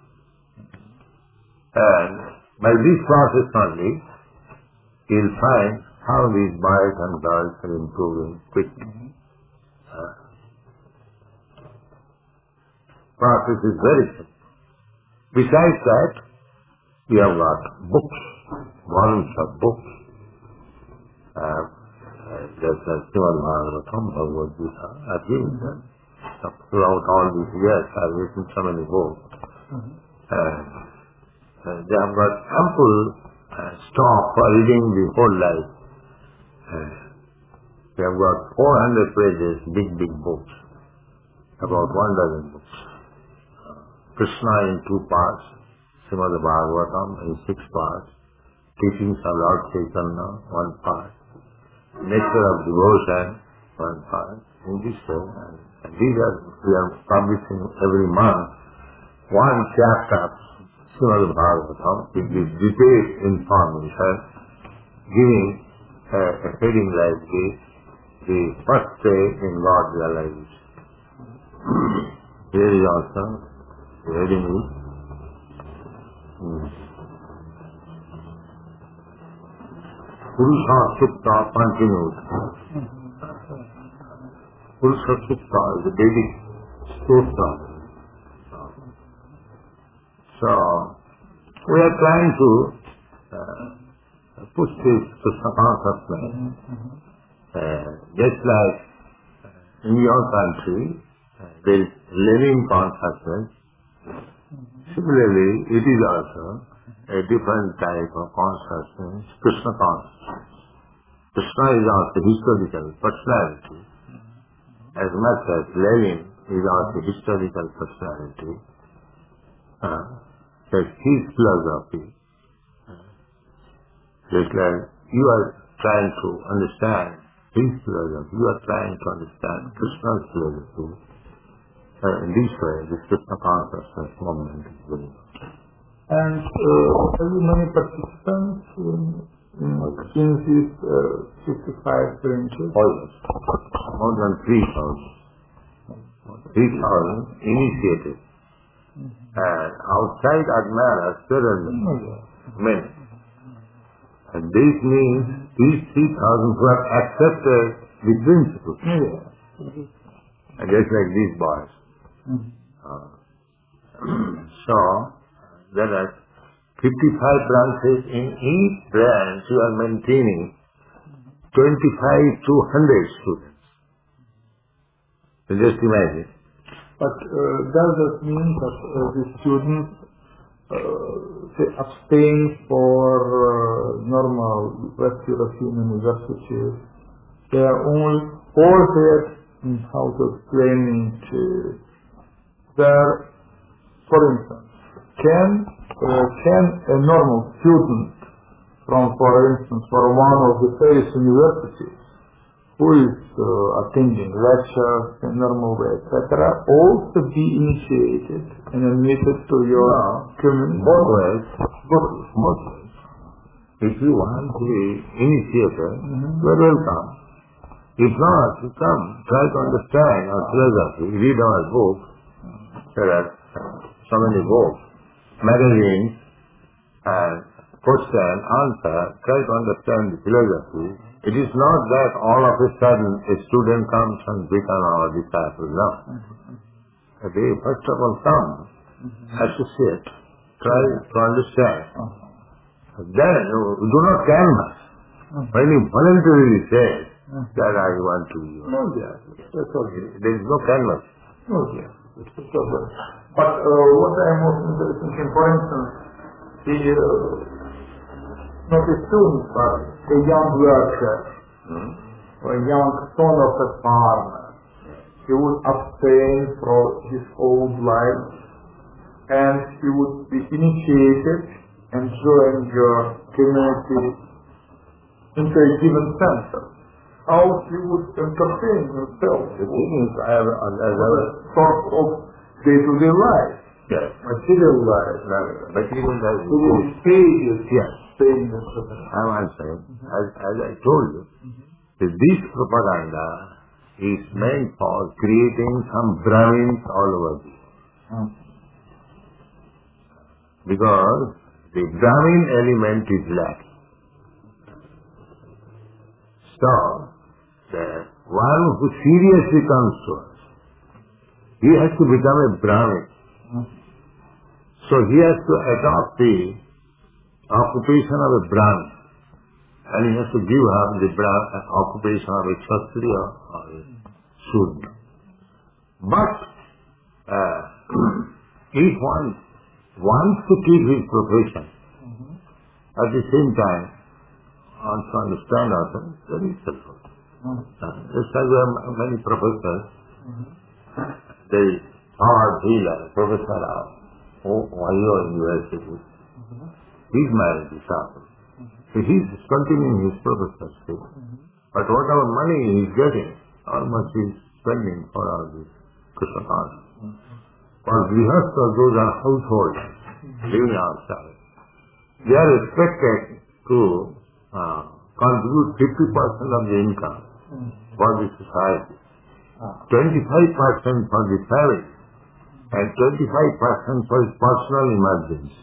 And by this process only, he will find how these boys and girls are improving quickly. Mm-hmm. Uh, process is very simple. Besides that, we have got books, volumes of books. Uh, uh, just as Srimad Bhagavatam, Bhagavad Gita, I've given them. Throughout all these years, I've written so many books. Mm-hmm. Uh, uh, they have got ample uh, stock for reading the whole life. Uh, we have got four hundred pages, big, big books, about one dozen books. Uh, Krishna in two parts, Srimad Bhagavatam in six parts, teachings of Lord Chaitanya, one part, nature of devotion, one part, in this way. And, and these are, we are publishing every month one chapter of Srimad Bhagavatam with this detailed information, giving a, a heading like this, the first day in God realization. Here is also the heading is hmm. Purusha Sukta continues. Purusha Sukta is a Vedic stotra. So, we are trying to uh, push this Krishna consciousness. Uh, just like in your country, uh, there is Lenin consciousness. Similarly, it is also a different type of consciousness, Krishna consciousness. Krishna is also historical personality, as much as Lenin is also historical personality. Uh, that his philosophy, uh, just like you are trying to understand his philosophy, you are trying to understand Krishna's philosophy. Uh, in this way, this Krishna consciousness movement is going on. And uh, have you many participants in, in, in these uh, fifty-five branches? Oh yes, more than three thousand. three thousand initiated. Mm-hmm. And outside Admara, several mm-hmm. men. And this means these three thousand who have accepted the principle. Mm-hmm. And just like these boys. Mm-hmm. Uh, so, there are fifty-five branches. In each branch you are maintaining twenty-five to one hundred students. So just imagine. But uh, does that mean that uh, the students uh, they abstain for uh, normal West European universities? They are only, or they are, how to explain it, uh, they're, for instance, can uh, can a normal student from, for instance, for one of the Paris universities who is uh, attending lectures in normal way, et cetera, also be initiated and admitted to your No. community? Both ways. Both, both ways. If you want to be initiated, Mm-hmm. you are welcome. If not, you come, try to understand our philosophy, read our books. There are so many books, magazines, and question, answer, try to understand the philosophy. It is not that all of a sudden a student comes and becomes our disciple. No. They first of all come, associate, try to understand. Then you do not canvas. When you voluntarily say that I want to be. No, yes, that's okay. There is no canvas. No, yes, it's okay. But uh, what I am most interested in, for instance, the, uh, not a student, but a young worker, Hmm? or a young son of a farmer, he would abstain from his old life, and he would be initiated and join your community into a given center. How he would entertain himself? The thing is, I have, as I What a was, sort of day-to-day life, yes, material life. but even that, He would pay his yes, paying his living. I am answering, as, as I told you, that this propaganda is meant for creating some Brahmins all over the Mm. because the Brahmin element is lacking. So, the one who seriously comes to us, he has to become a Brahmin. Mm. So he has to adopt the occupation of a Brahmin, and he has to give up the Bra- occupation of a Kshatriya or a Shudra. But uh, if one wants to keep his profession, at the same time also understand ourselves, very helpful. Mm. Uh, just like we have many professors, they are healer, professor of Ohio University. He's married disciple. So he's continuing his professorship. But whatever money he's getting, how much he's spending for all this Krishna consciousness. For grihasthas, those are householders living outside. They are expected to uh, contribute fifty percent of the income for the society, twenty-five percent for the family, and twenty-five percent for his personal emergency.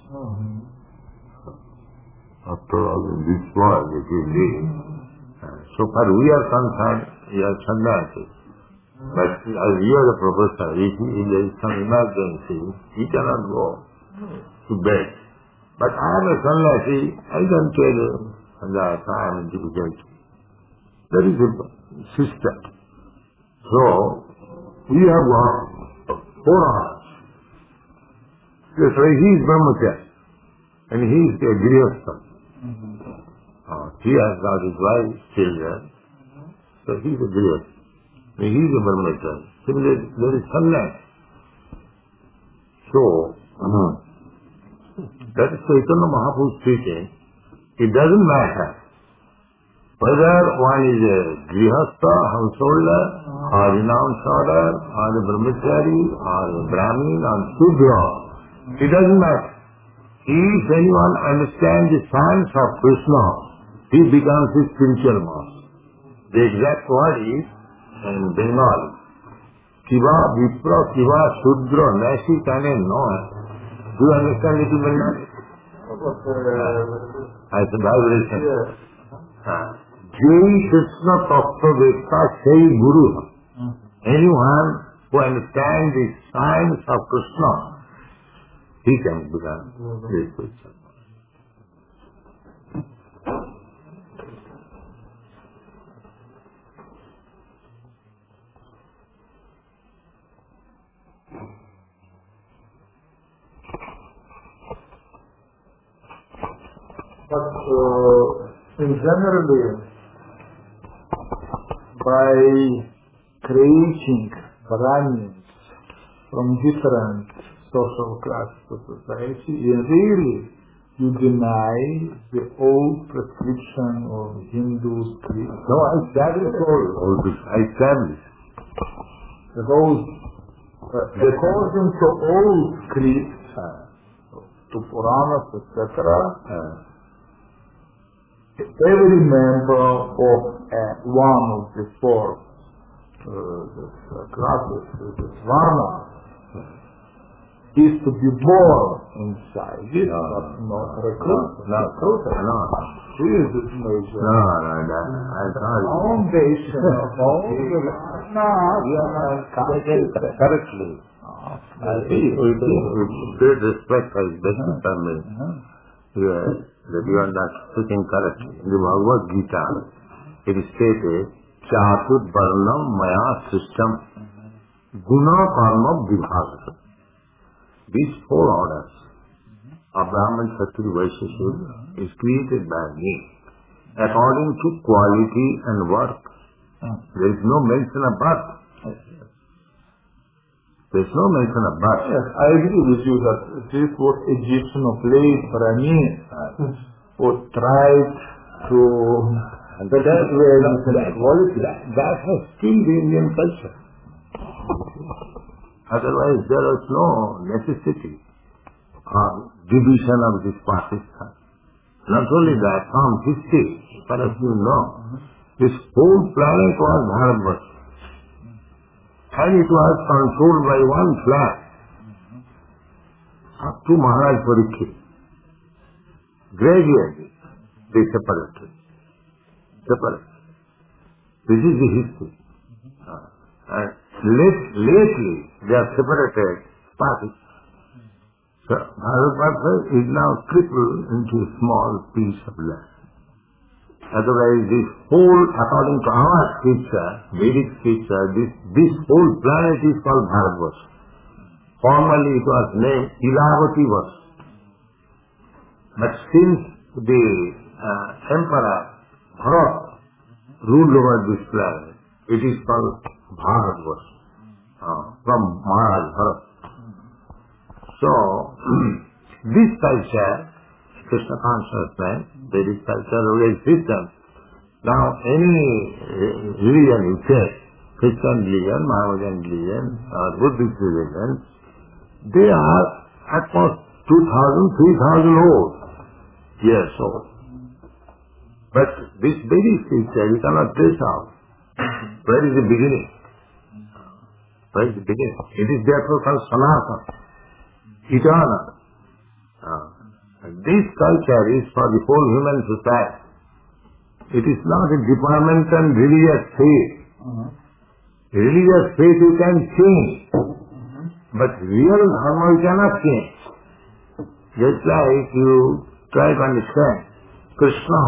After all, in this world it is living. Uh, so far we are concerned, we are sannyasis. But as you are a professor, if, if there is some emergency, he cannot go to bed. But I am a sannyasi, I can tell you that I am in difficulty. That is a system. So, we have got four hours. Yes, so he is Brahmachari, and he is a grihastha. Uh, he has got his wife, children, so he is a grihastha. He is a Brahmachari. Similarly, there is sannyas. So, uh, that is Chaitanya Mahaprabhu speaking. It doesn't matter whether one is a grihastha, householder, or renounced order, or a brahmachari, or a brahmin, or shudra. It doesn't matter. If anyone understands the science of Krishna, he becomes his spiritual master. The exact word is in Bengali. Kiva vipra, kiva shudra, nasi kane no. Do you understand it in Bengali? As a vibration. Jai Krishna Tattva Vekta Sai Guru. Anyone who understands the science of Krishna, he can become his spiritual master. But uh, in generally, by creating Brahmins from different social classes of society, in really you deny the old prescription of Hindus, Greeks. No, I established all, all this. I established. The whole, uh, according to old creeds, uh, to Puranas, et cetera, uh, every member of uh, one of the four uh, this, uh, classes, this Varna, is to be born inside. This No, is not no, recruited. no, no. Who is this major? No, no, no. I thought Foundation of all the Varna you are taken correctly. I see, with, with great respect, I beg to tell me here that you are not speaking correctly. In the Bhagavad Gita, it is stated, Chatur Varnam Maya System Guna Karma Vibhagata. These four orders of Brahman, Kshatriya, Vaishya, Shudra is created by me according to quality and work. There is no mention of birth. There is no mention of birth. Yes, I agree with you that this was Egyptian of late Brahmins who tried to And that, that, that, quality, that, that has killed the Indian culture. Otherwise, there is no necessity of division of this Pakistan. Not only that, from history, but as you know, this whole planet was Bharatvarsh. And it was controlled by one flag up to Maharaj Parikshit. Gradually, they separated. Separate. This is the history. Uh, and late, lately, they are separated parties. So, Bharatvarsha is now crippled into a small piece of land. Otherwise, this whole, according to our scripture, Vedic scripture, this, this whole planet is called Bharatvarsha. Formerly it was named Ilavati Varsha. But since the uh, emperor Bharat ruled over this planet, it is called Bharatvarsha, uh, from Maharaj Bharat. So, this culture, Krishna consciousness, Vedic culture, always exists. Now, any religion you take, Christian religion, Mohammedan religion, or Buddhist religion, they are at most two thousand, three thousand old, years old. But this Vedic culture, you cannot trace out. Where is the beginning? Where is the beginning? It is therefore called Sanatana, eternal. Uh, this culture is for the whole human society. It is not a departmental religious faith. uh-huh. Religious faith you can change, uh-huh. but real dharma you cannot change. Just like you try to understand Krishna,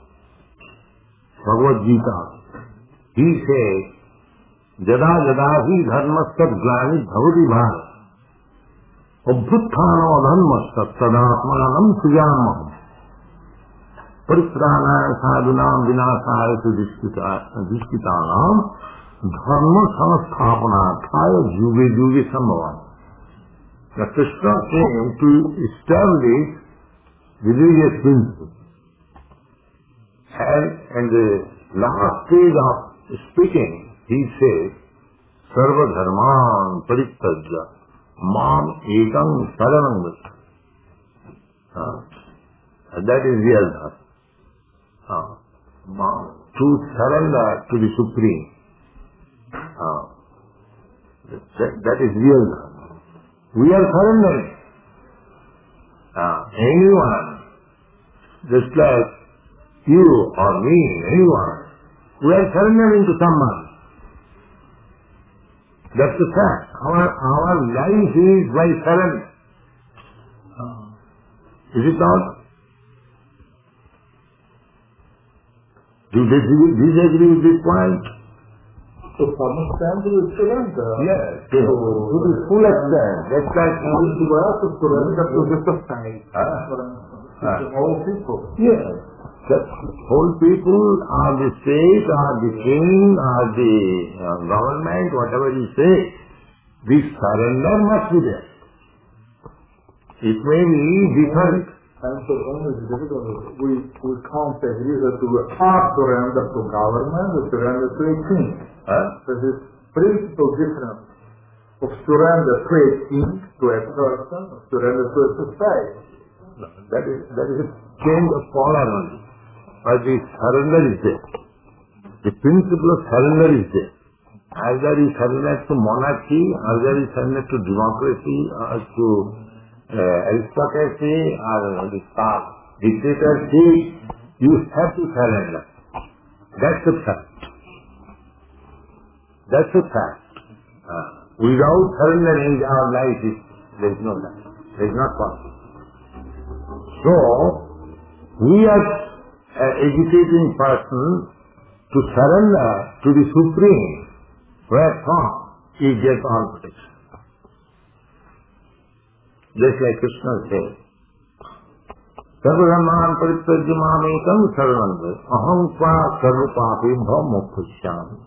Bhagavad Gita, he says, Jada jada hi dharmastat glani bhavati bhara Abhutthanam adharmastat tadatmanam sujamam Paritranaya sadhunam vinasaya sudishkitanam dharma samasthapanataya yuge yuge sambhavam. Now Krishna came to establish religious principles. And in the last stage of speaking, he says, Sarva dharman parityajya mam ekam saranam vata. Uh, that is real dharma. Uh, to surrender to the Supreme. Uh, that, that is real dharma. We are surrendering. Uh, anyone, just like you or me, anyone, we are surrendering to someone. That's the fact. Our, our life is by surrender. Is it not? Do you disagree, disagree with this point? To some extent we surrender. Yes, to, to the full extent. That's like We have to surrender to the society. Ah. To the whole people. yes. The whole people are the state, are the king, are the uh, government, whatever you say, this surrender must be there. It may be different answer only is difficult. We, we can't agree that we are surrender to government, we surrender to a king. Huh? There is principal difference of surrender to a king, to a person, of surrender to a society. No, that is that is a change of power only. But the surrender is there. The principle of surrender is there. Either you surrender to monarchy, either you surrender to democracy, or to uh, aristocracy, or the star dictatorship. You have to surrender. That's the fact. That's the fact. Uh, without surrendering, our life is, there is no life. There is not possible. So, we are uh, educating person to surrender to the Supreme, wherefrom he gets all protection. Just like Krishna says, Sarvadhamman parityajya mamekam sarvanam aham tva sarva papebhyo mokshayami.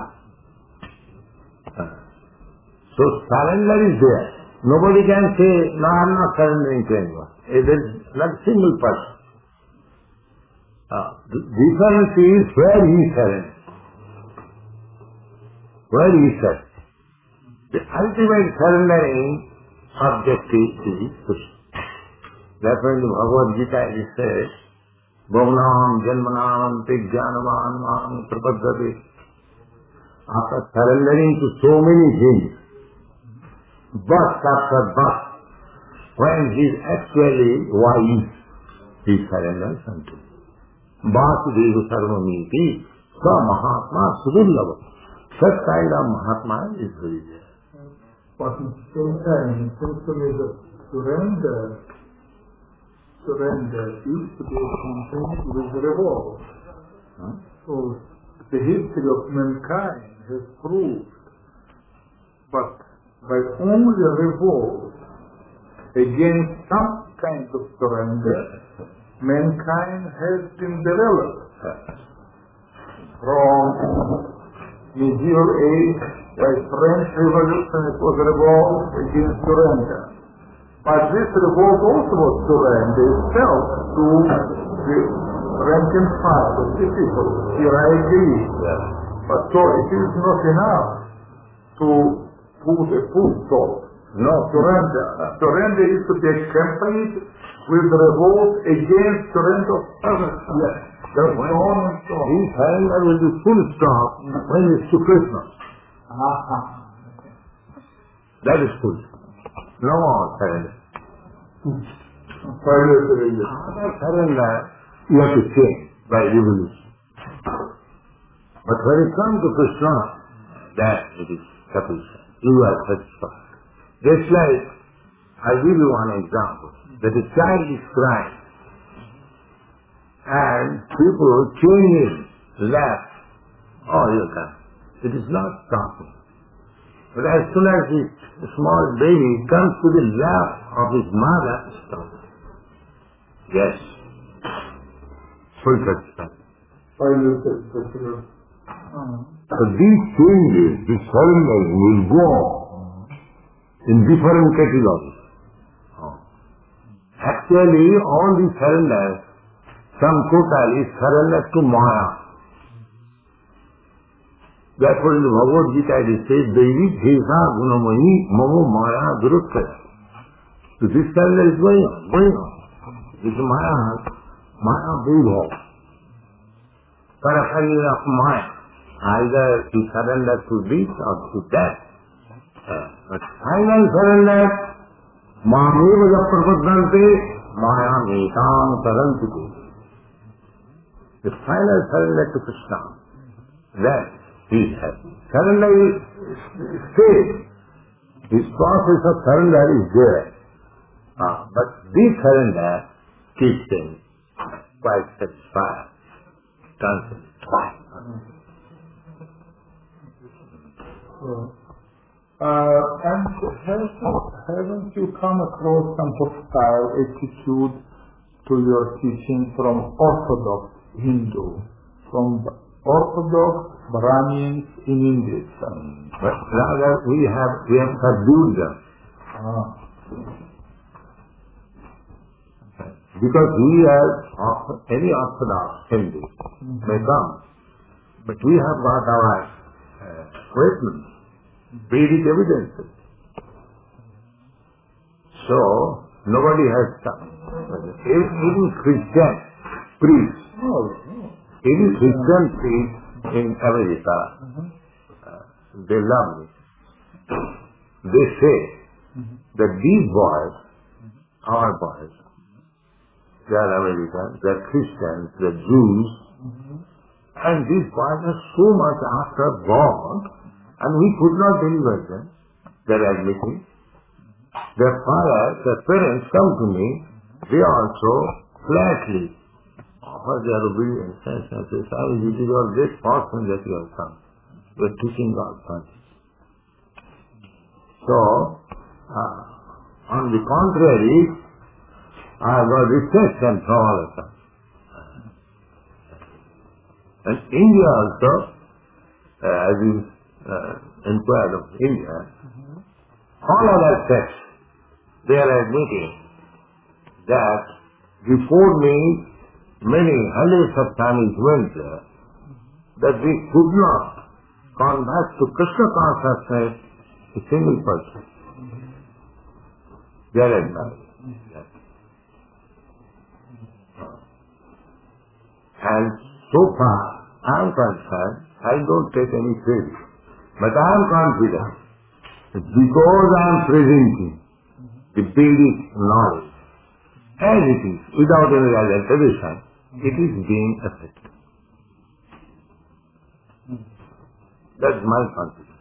So surrender is there. Nobody can say, no, I am not surrendering to anyone. There is not a single person. Uh, the difference is where he surrenders. Where he surrenders. The ultimate surrendering objective is Krishna. Therefore in the Bhagavad Gita it says, Bhavanam janmanam prajnanavan mam prapaddhate. After surrendering to so many things, birth after birth, when he is actually wise, he surrenders unto him. Vasudeva sarvamiti sa mahatma sudurlava. Such kind of mahatma is very rare. But at the same time, it seems to me that surrender, surrender is to be accompanied with revolt. Huh? So the history of mankind has proved, but by only revolt against some kind of surrender, mankind has been developed. From medieval age, by French Revolution, it was revolt against surrender. But this revolt also was surrender itself to the rank and file of the people. Here I agree. But so it is not enough to put a full stop. No. Surrender. Surrender is to be accompanied with revolt against surrender of others. Yes. So when on and so on. He surrender will be full stop when it's to Krishna. Uh-huh. That is full. No more surrender. Further surrender. After surrender, you have to change by revolution. But when it comes to Krishna, that it is sufficient. You are satisfied. Just like, I'll give you one example, that a child is crying and people tune in, laugh, oh you can. It is not stopping. But as soon as the small baby comes to the lap of his mother, it stops. Yes. Full satisfaction. Final satisfaction. So these changes, this surrendering will go in different categories. Actually, all these surrenders, some total is surrender to Maya. Therefore in the Bhagavad Gita it says, Devi Dhesa Gunamani Mamo Maya Durukkaya. So this surrender is going on, going on. This Maya, Maya Bhava. Paraphernalia of Maya. Either to surrender to this or to that. Uh, but final surrender, Mameva Japrapadante, Maya Metam Tarantite. The final surrender to Krishna, that he is happy. Surrender is safe. His process of surrender is there. Uh, but this surrender keeps him quite satisfied, content. Uh, and has, haven't you come across some hostile attitude to your teaching from Orthodox Hindu, from Orthodox Brahmins in India? But rather we have we have subdued them. Ah. because he has, any Orthodox Hindu mm-hmm. may come, but we have got our uh, statements, Vedic evidences. So, nobody has come. Even Christian priests, even Christian priests in America, uh, they love me. They say that these boys, our boys, they are Americans, they are Christians, they are Jews, and these boys are so much after God, and we could not deliver them. They are admitting. Their fathers, their parents come to me, they also flatly offer their obedience and say, Swami, it is your great fortune that you have come. You are teaching God's consciousness. So, uh, on the contrary, I have got rejection from all of them. And India also, uh, as you uh, inquired of India, all other sects, they are admitting that before me, many hundreds of times went there, that we could not come back to Krishna consciousness a single person. They are admitting. And so far, I am concerned, I don't take any credit. But I am confident that because I am presenting the basic knowledge, as it is, without any adulteration, it is being affected. That's my confidence.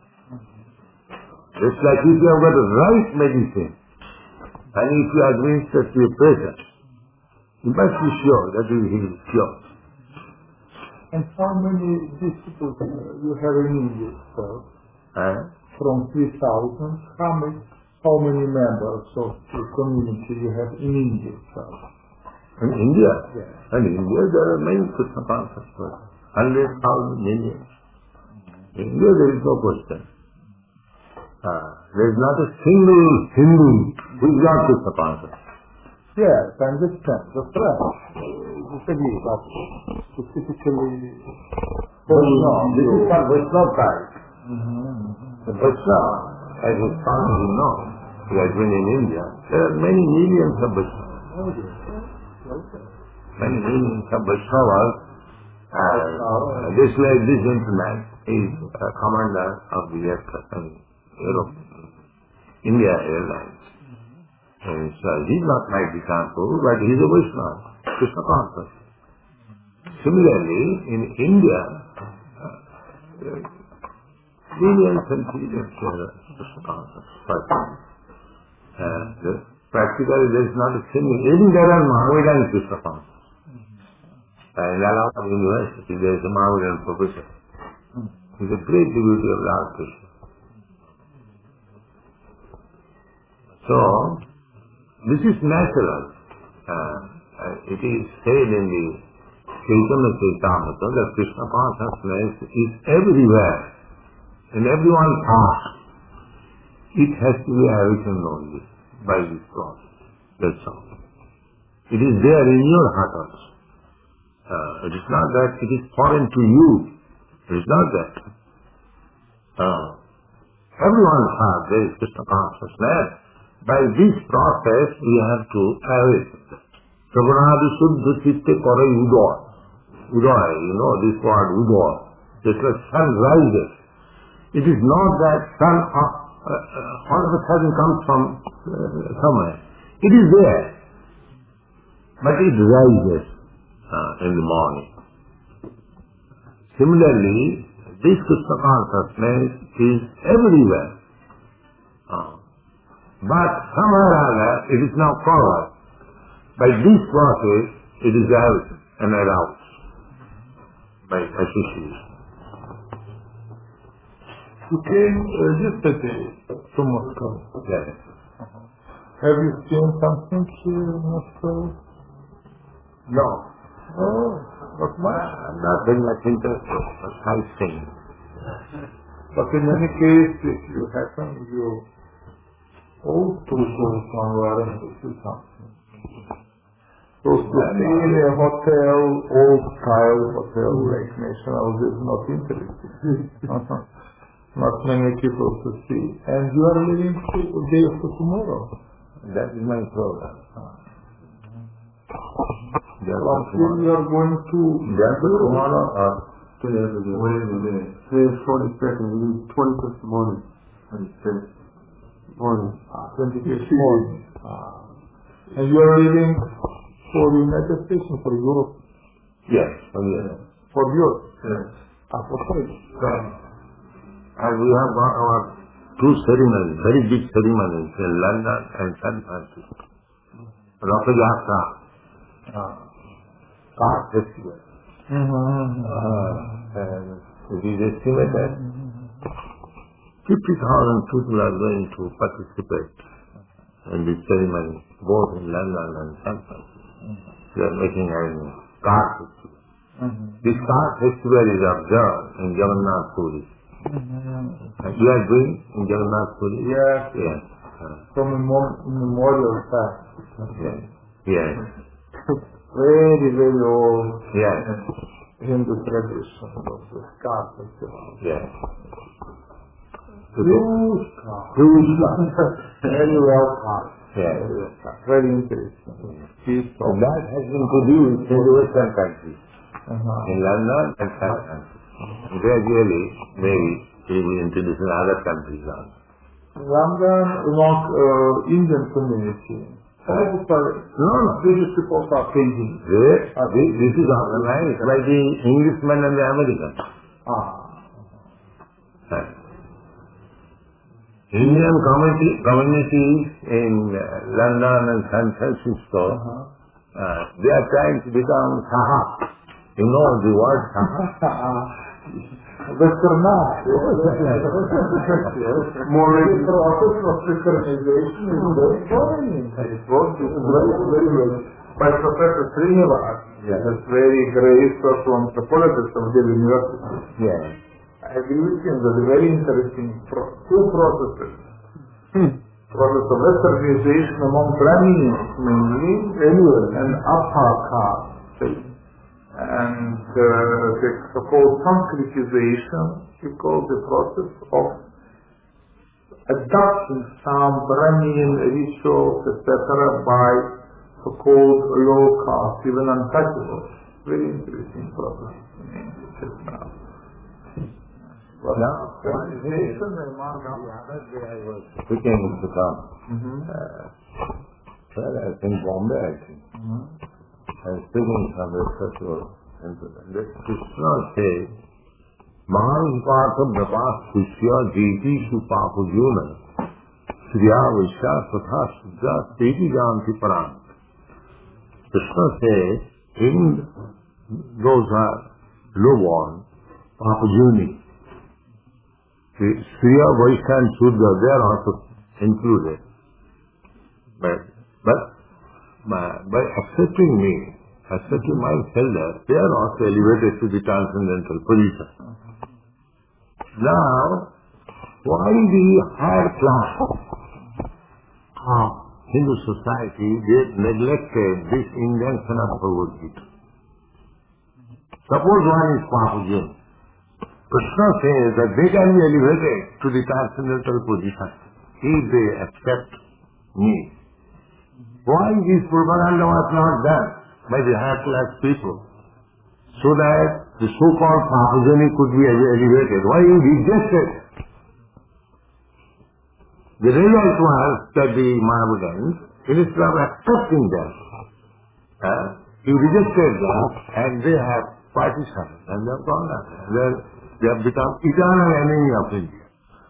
Just like if you have got the right medicine, and if you administer to a patient, you must be sure that he is cured. And how many disciples you have in India, sir? Uh, From three thousand, how many, how many members of the community you have in India, sir? in India? Yeah. In India there are many Krishna conscious persons. Hundred thousand millions. In India there is no question. Uh, there is not a single Hindu who is not Krishna conscious. Yes, I understand. The French, disagree, but specifically, No, this is for Vaishnava side. mm-hmm. The Vaishnava, as is commonly known, he has been in India, there are many millions of Vaishnavas. Many millions of Vaishnavas, and uh, just like this gentleman is a commander of the aircraft, Europe, India Airlines. And so he's not my disciple, but he's a Vaishnava, Krishna conscious. Similarly, in India, uh, millions and millions of Krishna conscious persons. And practically there is not a single, even there are Mohammedan Krishna conscious. And in Allahabad University there is a Mohammedan professor. He is a great devotee of Lord Krishna. So, this is natural. Uh, it is said in the Chaitanya Charitamrita that Krishna consciousness is everywhere, in everyone's heart. It has to be awakened only by this process. That's all. It is there in your heart also. Uh, it is not that it is foreign to you. It is not that. Uh, everyone's heart there is Krishna consciousness. By this process, we have to awaken. Sagunadi Suddha Chitte Kore Udoy. Udoy, you know this word Udoy. Just like sun rises. It is not that sun uh, uh, all of a sudden comes from uh, somewhere. It is there. But it rises uh, in the morning. Similarly, this Krishna consciousness is everywhere. Uh, But somewhere or other, it is now covered. By this process, it is out and aroused by association. You came uh, yesterday to Moscow. Yes. Uh-huh. Have you seen something here in Moscow? No. Oh, not much. I'm not very much interested, but I think. But in any case, if you happen, you ought to go somewhere and see something. So to stay in a hotel, old style hotel like National is not interesting. Uh-huh. Not many people to see. And you are living to day after tomorrow. That is my program. From here you are going to Just tomorrow or Wait a minute. Today is twenty-second. We need twenty-fifth morning. twenty-fifth morning. twenty-fifth morning. Ah. And you are living for the United States and for Europe? yes, for yes. For Europe? Yes. Ah, for Europe. And we have got our two ceremonies, very big ceremonies in London and San Francisco. Rafa Yatra, uh, car festival. Mm-hmm. Uh, and it is estimated fifty thousand people are going to participate in this ceremony, both in London and San Francisco. They are making a car festival. Mm-hmm. This car festival is observed in Jagannath Puri. Mm-hmm. You are doing in Jagannath Puri? Yes. Yes. Uh, From a memorial fact. yes. Yes. Very, very old Yes. Hindu tradition of the car festival. Yes. Huge car. Huge car. Very well car. Yes. Very well car. Very interesting. Peaceful. And that has been produced in the Western countries, Uh-huh. in London and San Francisco. Gradually, maybe it will be introduced in other countries also. London among uh, Indian community. Also, No, no. British people are painting. This, this is organized by the Englishmen and the Americans. Ah. Right. Indian community, communities in uh, London and San Francisco, Uh-huh. uh, they are trying to become Sahab. You know the word Sahab? Westernized. More like the process of westernization is going on. It was very, very well by Professor Srinivas, Yeah. this very great social anthropologist from the university. Yes. I agree with him, there's a very interesting pro- two processes. Process of westernization among Brahmins mainly, anyway, and upper caste. And uh, the so-called Sanskritization, we call the process of adopting some Brahmin rituals, et cetera, by so-called low caste, even untouchables. Very interesting process. Well, now, one day, the other day I was speaking to some, Mm-hmm. uh, well, I think Bombay, I think. Mm-hmm. I was speaking from the festival, and the Krishna says, Mahanpata Brapas Pushya Jiti Supapu Juna Sriya Vishya Satha Sudha Teti Janti Paran. Krishna says, in those are low-born, Papajuni, Sriya Vaishya and Sudha, they are also included. But, but by, by accepting me, accepting my elder, they are also elevated to the transcendental position. Now, why the higher class of Hindu society, they neglected this injunction of Bhagavad Gita? Suppose one is Papajun. Krishna says that they can be elevated to the transcendental position if they accept me. Why this propaganda was not done by the higher class people so that the so-called Papajani could be elevated? Why you rejected? The result was that the Mohammedans, instead of accepting them, uh, you rejected them and they have partitioned and they have gone out. Then they have become eternal enemy of India.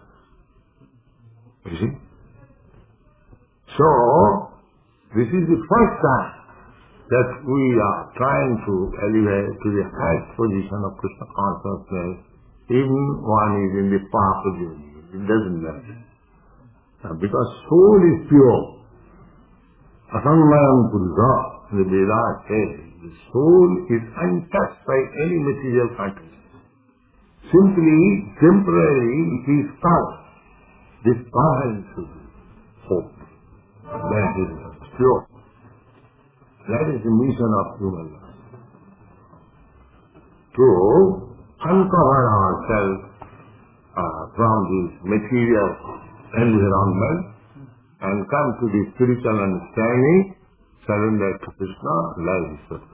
You see? So, this is the first time that we are trying to elevate to the highest position of Krishna consciousness, even one is in the path of journey. It doesn't matter. Uh, because soul is pure. Asangmayam Purusha, the Vedas says, the soul is untouched by any material consciousness. Simply, temporarily, it is power. This power is soul. That is pure. That is the mission of human life. To uncover ourselves uh, from this material environment and come to the spiritual understanding, surrender to Krishna, life is perfect.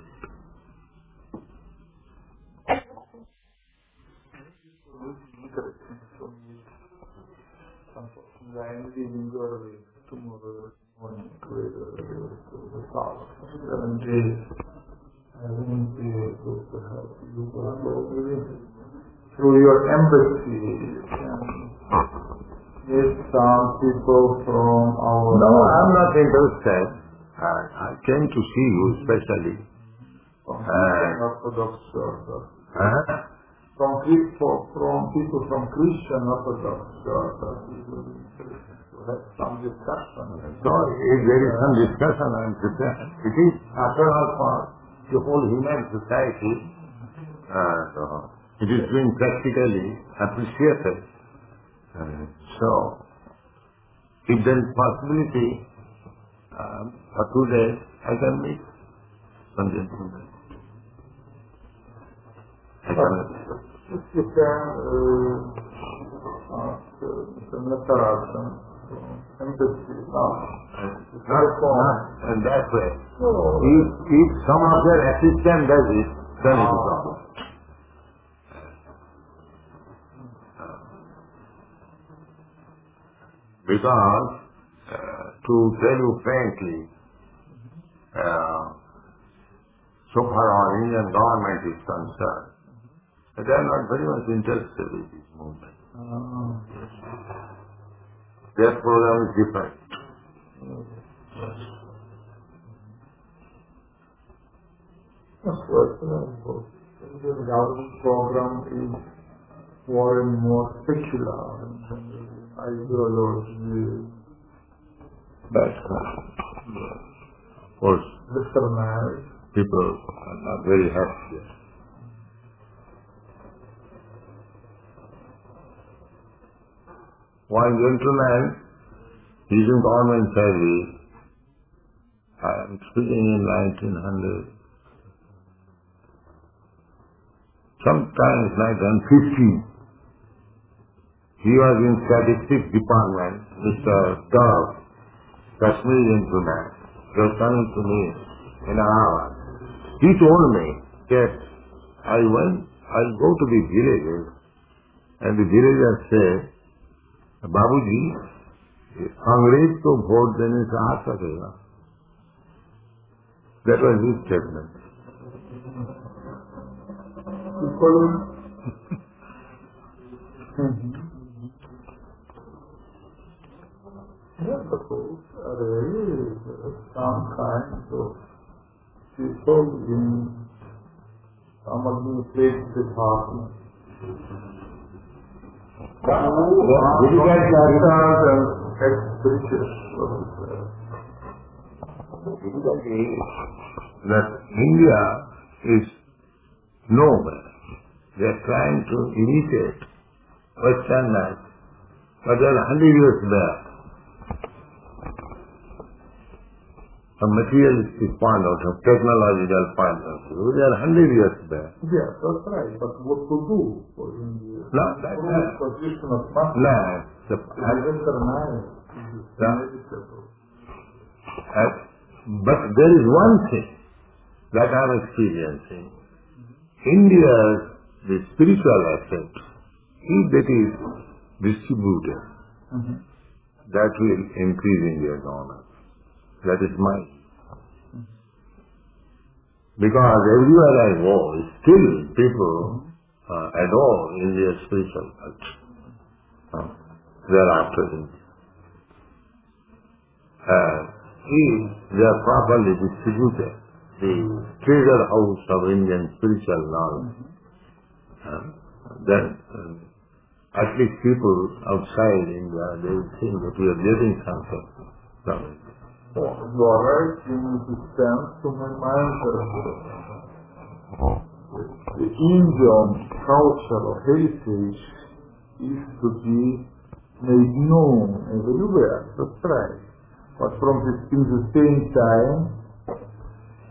I am leaving early tomorrow morning with the house. Seven days. I won't be able to help you, but through your embassy, you can get some people from our... No, I'm not interested. I, I came to see you especially. From Uh, Orthodox Church. huh? From, from, from people from Christian Orthodox Church. Have some discussion. So, if there is some discussion, I am prepared. It is, after all, for the whole human society, and uh, it is being practically appreciated. Uh, so, if there is possibility, uh, for two days, I can meet some gentlemen. I can If you can uh, ask Mister Natarajan, embassy, not, not in that way. If, if some of their assistant does it, then it is all. Because, uh, to tell you frankly, uh, so far our Indian government is concerned, they are not very much interested in this movement. Their program is different. That's right. The government program is more and more secular and ideology. That's correct. Of course, Westernized. people are not very happy. One gentleman, using government service, I am speaking in nineteen hundred, sometimes nineteen fifty, he was in statistics department, Mister Dove, Kashmiri gentleman, he was coming to me in Ahmedabad. He told me that I went, I go to the villages, and the villagers say, बाबूजी, अंग्रेज को vote देने से आ सकेगा. That was his statement. Yes, of course. There is some kind of people in some administrative department. Difficult is that India is nowhere. They are trying to imitate Western life, but they are hundred years back. From materialistic point of view, technological point of view, they are hundred years back. Yes, that's right. But what to do for India? No, that, that, position of mass. no, the, yeah. uh, but there is one thing that I am experiencing. India's the spiritual aspect, if that is distributed, Mm-hmm. that will increase India's honor. That is mine. Mm-hmm. Because everywhere I go, still people uh, adore India's spiritual culture. Uh, they are after India. And if they are properly distributed, the treasure house of Indian spiritual knowledge, uh, then uh, at least people outside India, they will think that we are getting something from it. You are right in the sense to my mind that the Indian cultural heritage is to be made known everywhere, that's right. But from the, in the same time,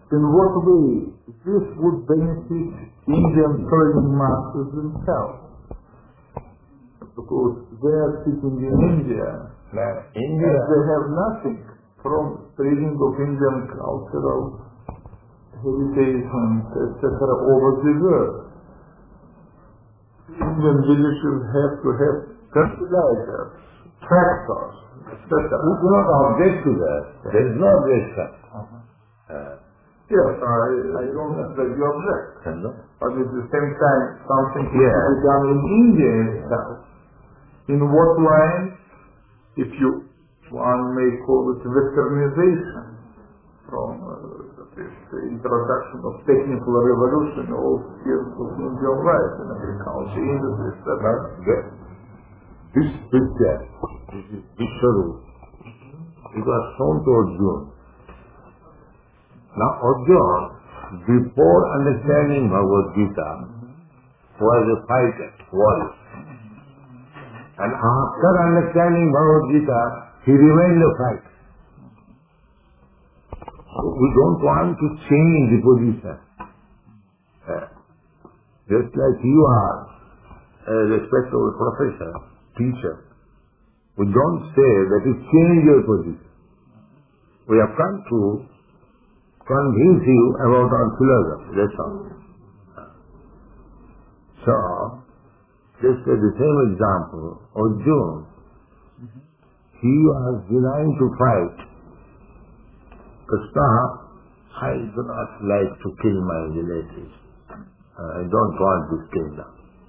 in what way this would benefit Indian trading masters themselves. Because they are sitting in India, Now, India, and they have nothing from spreading of Indian cultural heritage and et cetera over the world. Indian villages have to have fertilizers, tractors, et cetera. we do not object to that. There is no objection. Uh, Yes, I, I don't that you object. no? But at the same time, something is Yeah. to be done in India itself. In what line, if you, one may call it westernization, from uh, this introduction of technical revolution, all fields of Indian life in agriculture, industry, et cetera. The- This picture, this is Vishwarup, it was shown to Arjuna. Now Arjuna, before understanding Bhagavad Gita, was a fighter, warrior. And after understanding Bhagavad Gita, he remained a fighter. So we don't want to change the position. Uh, just like you are a respectable professor, teacher, we don't say that you change your position. We have come to convince you about our philosophy, that's all. So, just as the same example, Arjuna, he was denying to fight. Krishna, I do not like to kill my relatives. I don't want this kingdom.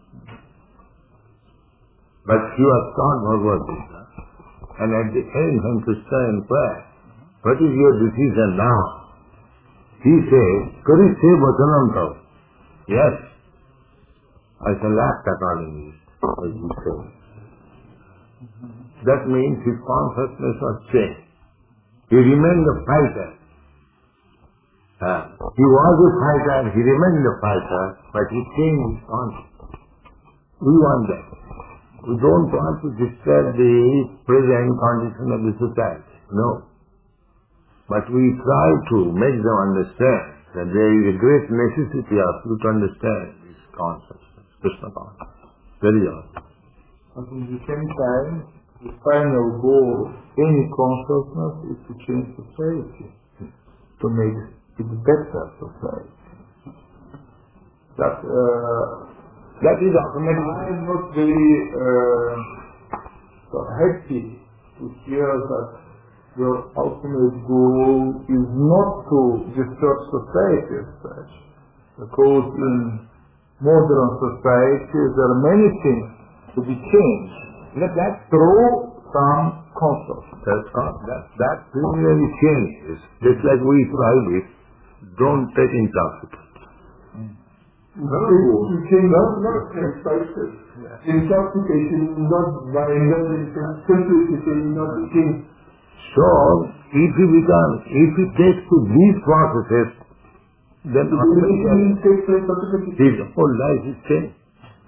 But he was taught Bhagavad Gita. And at the end, when Krishna inquired, what is your decision now? He said, Kari se vachanam tau. Yes, I shall act accordingly, as he said. That means his consciousness was changed. He remained a fighter. Uh, he was a fighter, he remained a fighter, but he changed his consciousness. We want that. We don't want to disturb the present condition of the society. No. But we try to make them understand that there is a great necessity of you to understand this consciousness, Krishna consciousness. Very well. But at the same time, the final goal of any consciousness is to change society, to make it better society. That, uh, That is automatic. I am not very uh, so happy to hear that your ultimate goal is not to disturb society as such, because in modern society there are many things to be changed. Let that Through some consciousness. That's not, that, that preliminary changes, just like we try with, don't take intoxicants. You change not, not spices. Intoxication, not violence, simplicity, not change. So, if he becomes, if he takes to these processes, then The automatically takes place automatically. his whole life is changed.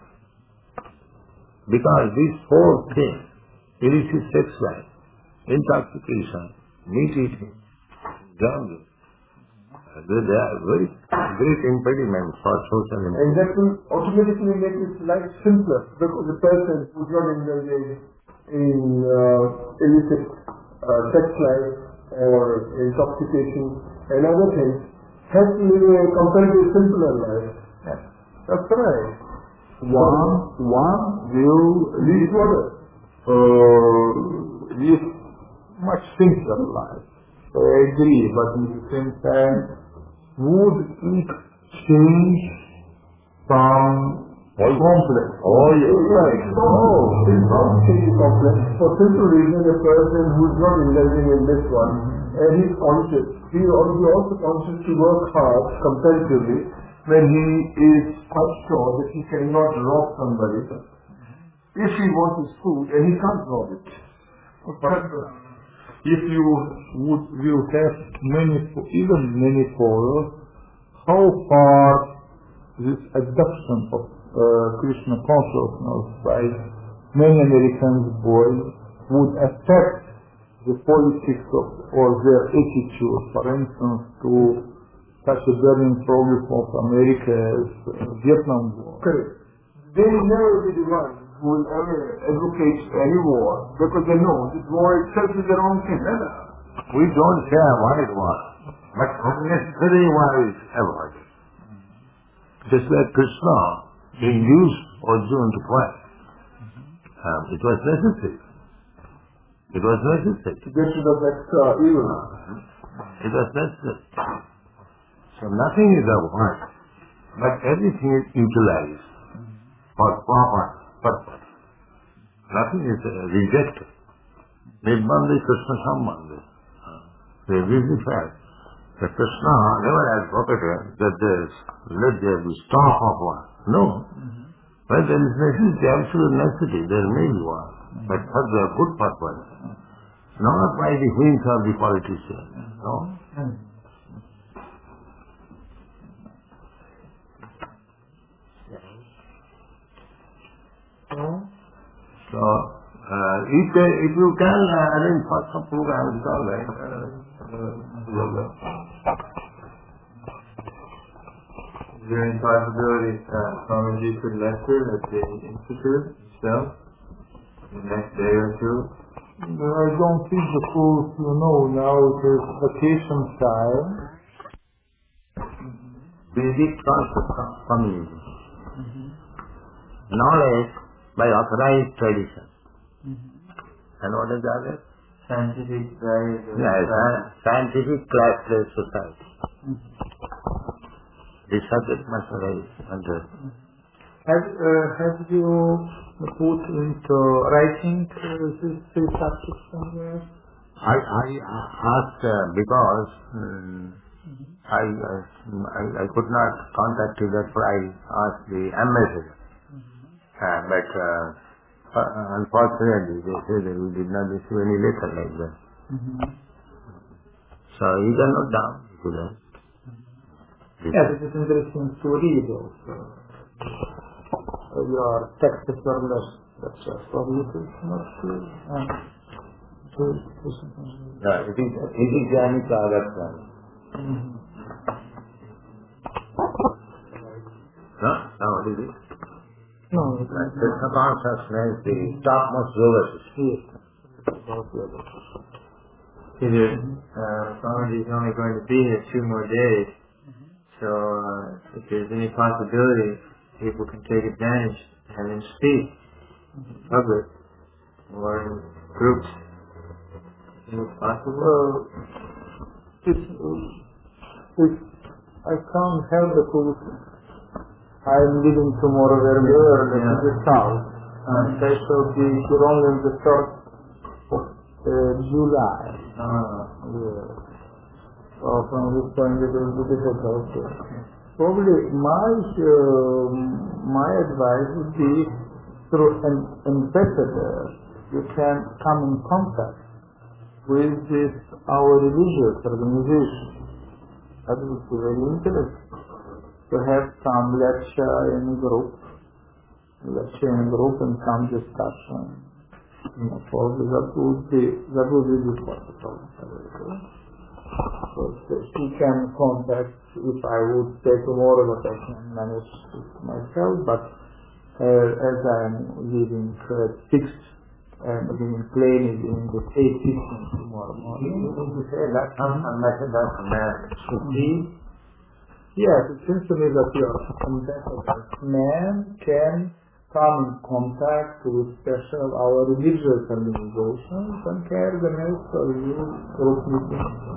Because these four things, illicit sex life, intoxication, meat eating, gambling, they are very great impediments for social And improvement. that will automatically make his life simpler, because the person who is not engaged in uh, illicit uh, sex life or intoxication and other things has to live a comparatively simpler life. Yes. That's right. One, one will Least water. uh, live much simpler life. I agree, but at the same time, would it change some complex? Oh, yes. Right. Oh, it's not changing complex. For simple reason, a person who is not indulging in this one, and he's conscious, he will be also conscious to work hard comparatively when he is quite sure that he cannot rob somebody. If he wants his food, and he can't rob it. If you would will have many, even many followers, how far this adoption of uh, Krishna consciousness by many American boys would affect the politics of or their attitude, for instance, to such a burning problem of America as uh, Vietnam War. Correct. They will never be the ones who will ever advocate any war because they know that war itself is the wrong thing. We don't care what it was, but unnecessary war is avoided. Just like Krishna induced Arjuna to fight. Um, it was necessary. It was necessary. To get rid of that uh, evil. It was necessary. So nothing is avoided, but everything is utilized for proper purpose. Nothing is uh, rejected. Nibbandi Krishna Sambandhi. They really felt that Krishna never advocated that there is, let there be stop of war. No. Mm-hmm. When there is necessity, absolute necessity, there may be war. Mm-hmm. But for the good purpose. Mm-hmm. Not by the whims of the politician. Mm-hmm. No. Mm-hmm. So, uh, if, uh, if you can uh, arrange for some program, it's all right. Uh, uh, Is there any possibility that Swamiji could lecture at the Institute itself the next day or two? I don't think the fools, you know, now it is vacation time. Basic concept of communism. Mm-hmm. Knowledge by authorized tradition. Mm-hmm. And what is the other? Scientific values. Yes, uh, scientific classless society. Mm-hmm. The subject must arise under. Have, uh, have you put into writing uh, this, this subject somewhere? I, I asked uh, because um, mm-hmm. I, uh, I I could not contact you, therefore I asked the ambassador. Mm-hmm. uh, but uh, uh, unfortunately they say that we did not receive any letter like that. Mm-hmm. So you can note down if you like. Yes, it is interesting to read also. Uh, your text is very less, that's just for you to not to, uh, to, to something. No, it is, it is Jani Sagatran. Mm-hmm. No? No, what is it? No, it's like Krishna consciousness, the topmost yoga system. Yes. Peter, uh, Swamiji is only going to be here two more days. So, uh, if there's any possibility, people can take advantage and then speak in public or in groups. Is it possible? Uh, if, if I can't help the because I'm leaving tomorrow very early to the south, and I shall be here only on the first of uh, July. Uh, yeah. So from this point it will be difficult. Probably my uh, my advice would be through an ambassador you can come in contact with this our religious organization. That would be very interesting. To have some lecture in group, lecture in group and some discussion. You know, probably that would be that would be possible. So she can contact if I would say tomorrow, but I can manage it myself. But uh, as I'm leaving at six, and being plane is in the eight fifteen tomorrow morning. You need to say that some ambassador from America should be. Yes, it seems to me that your ambassador man can come in contact with special our religious organizations and can organize for you group meetings.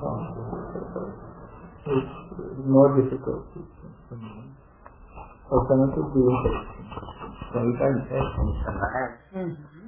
It's more difficult. Alternative be interesting. So you can say,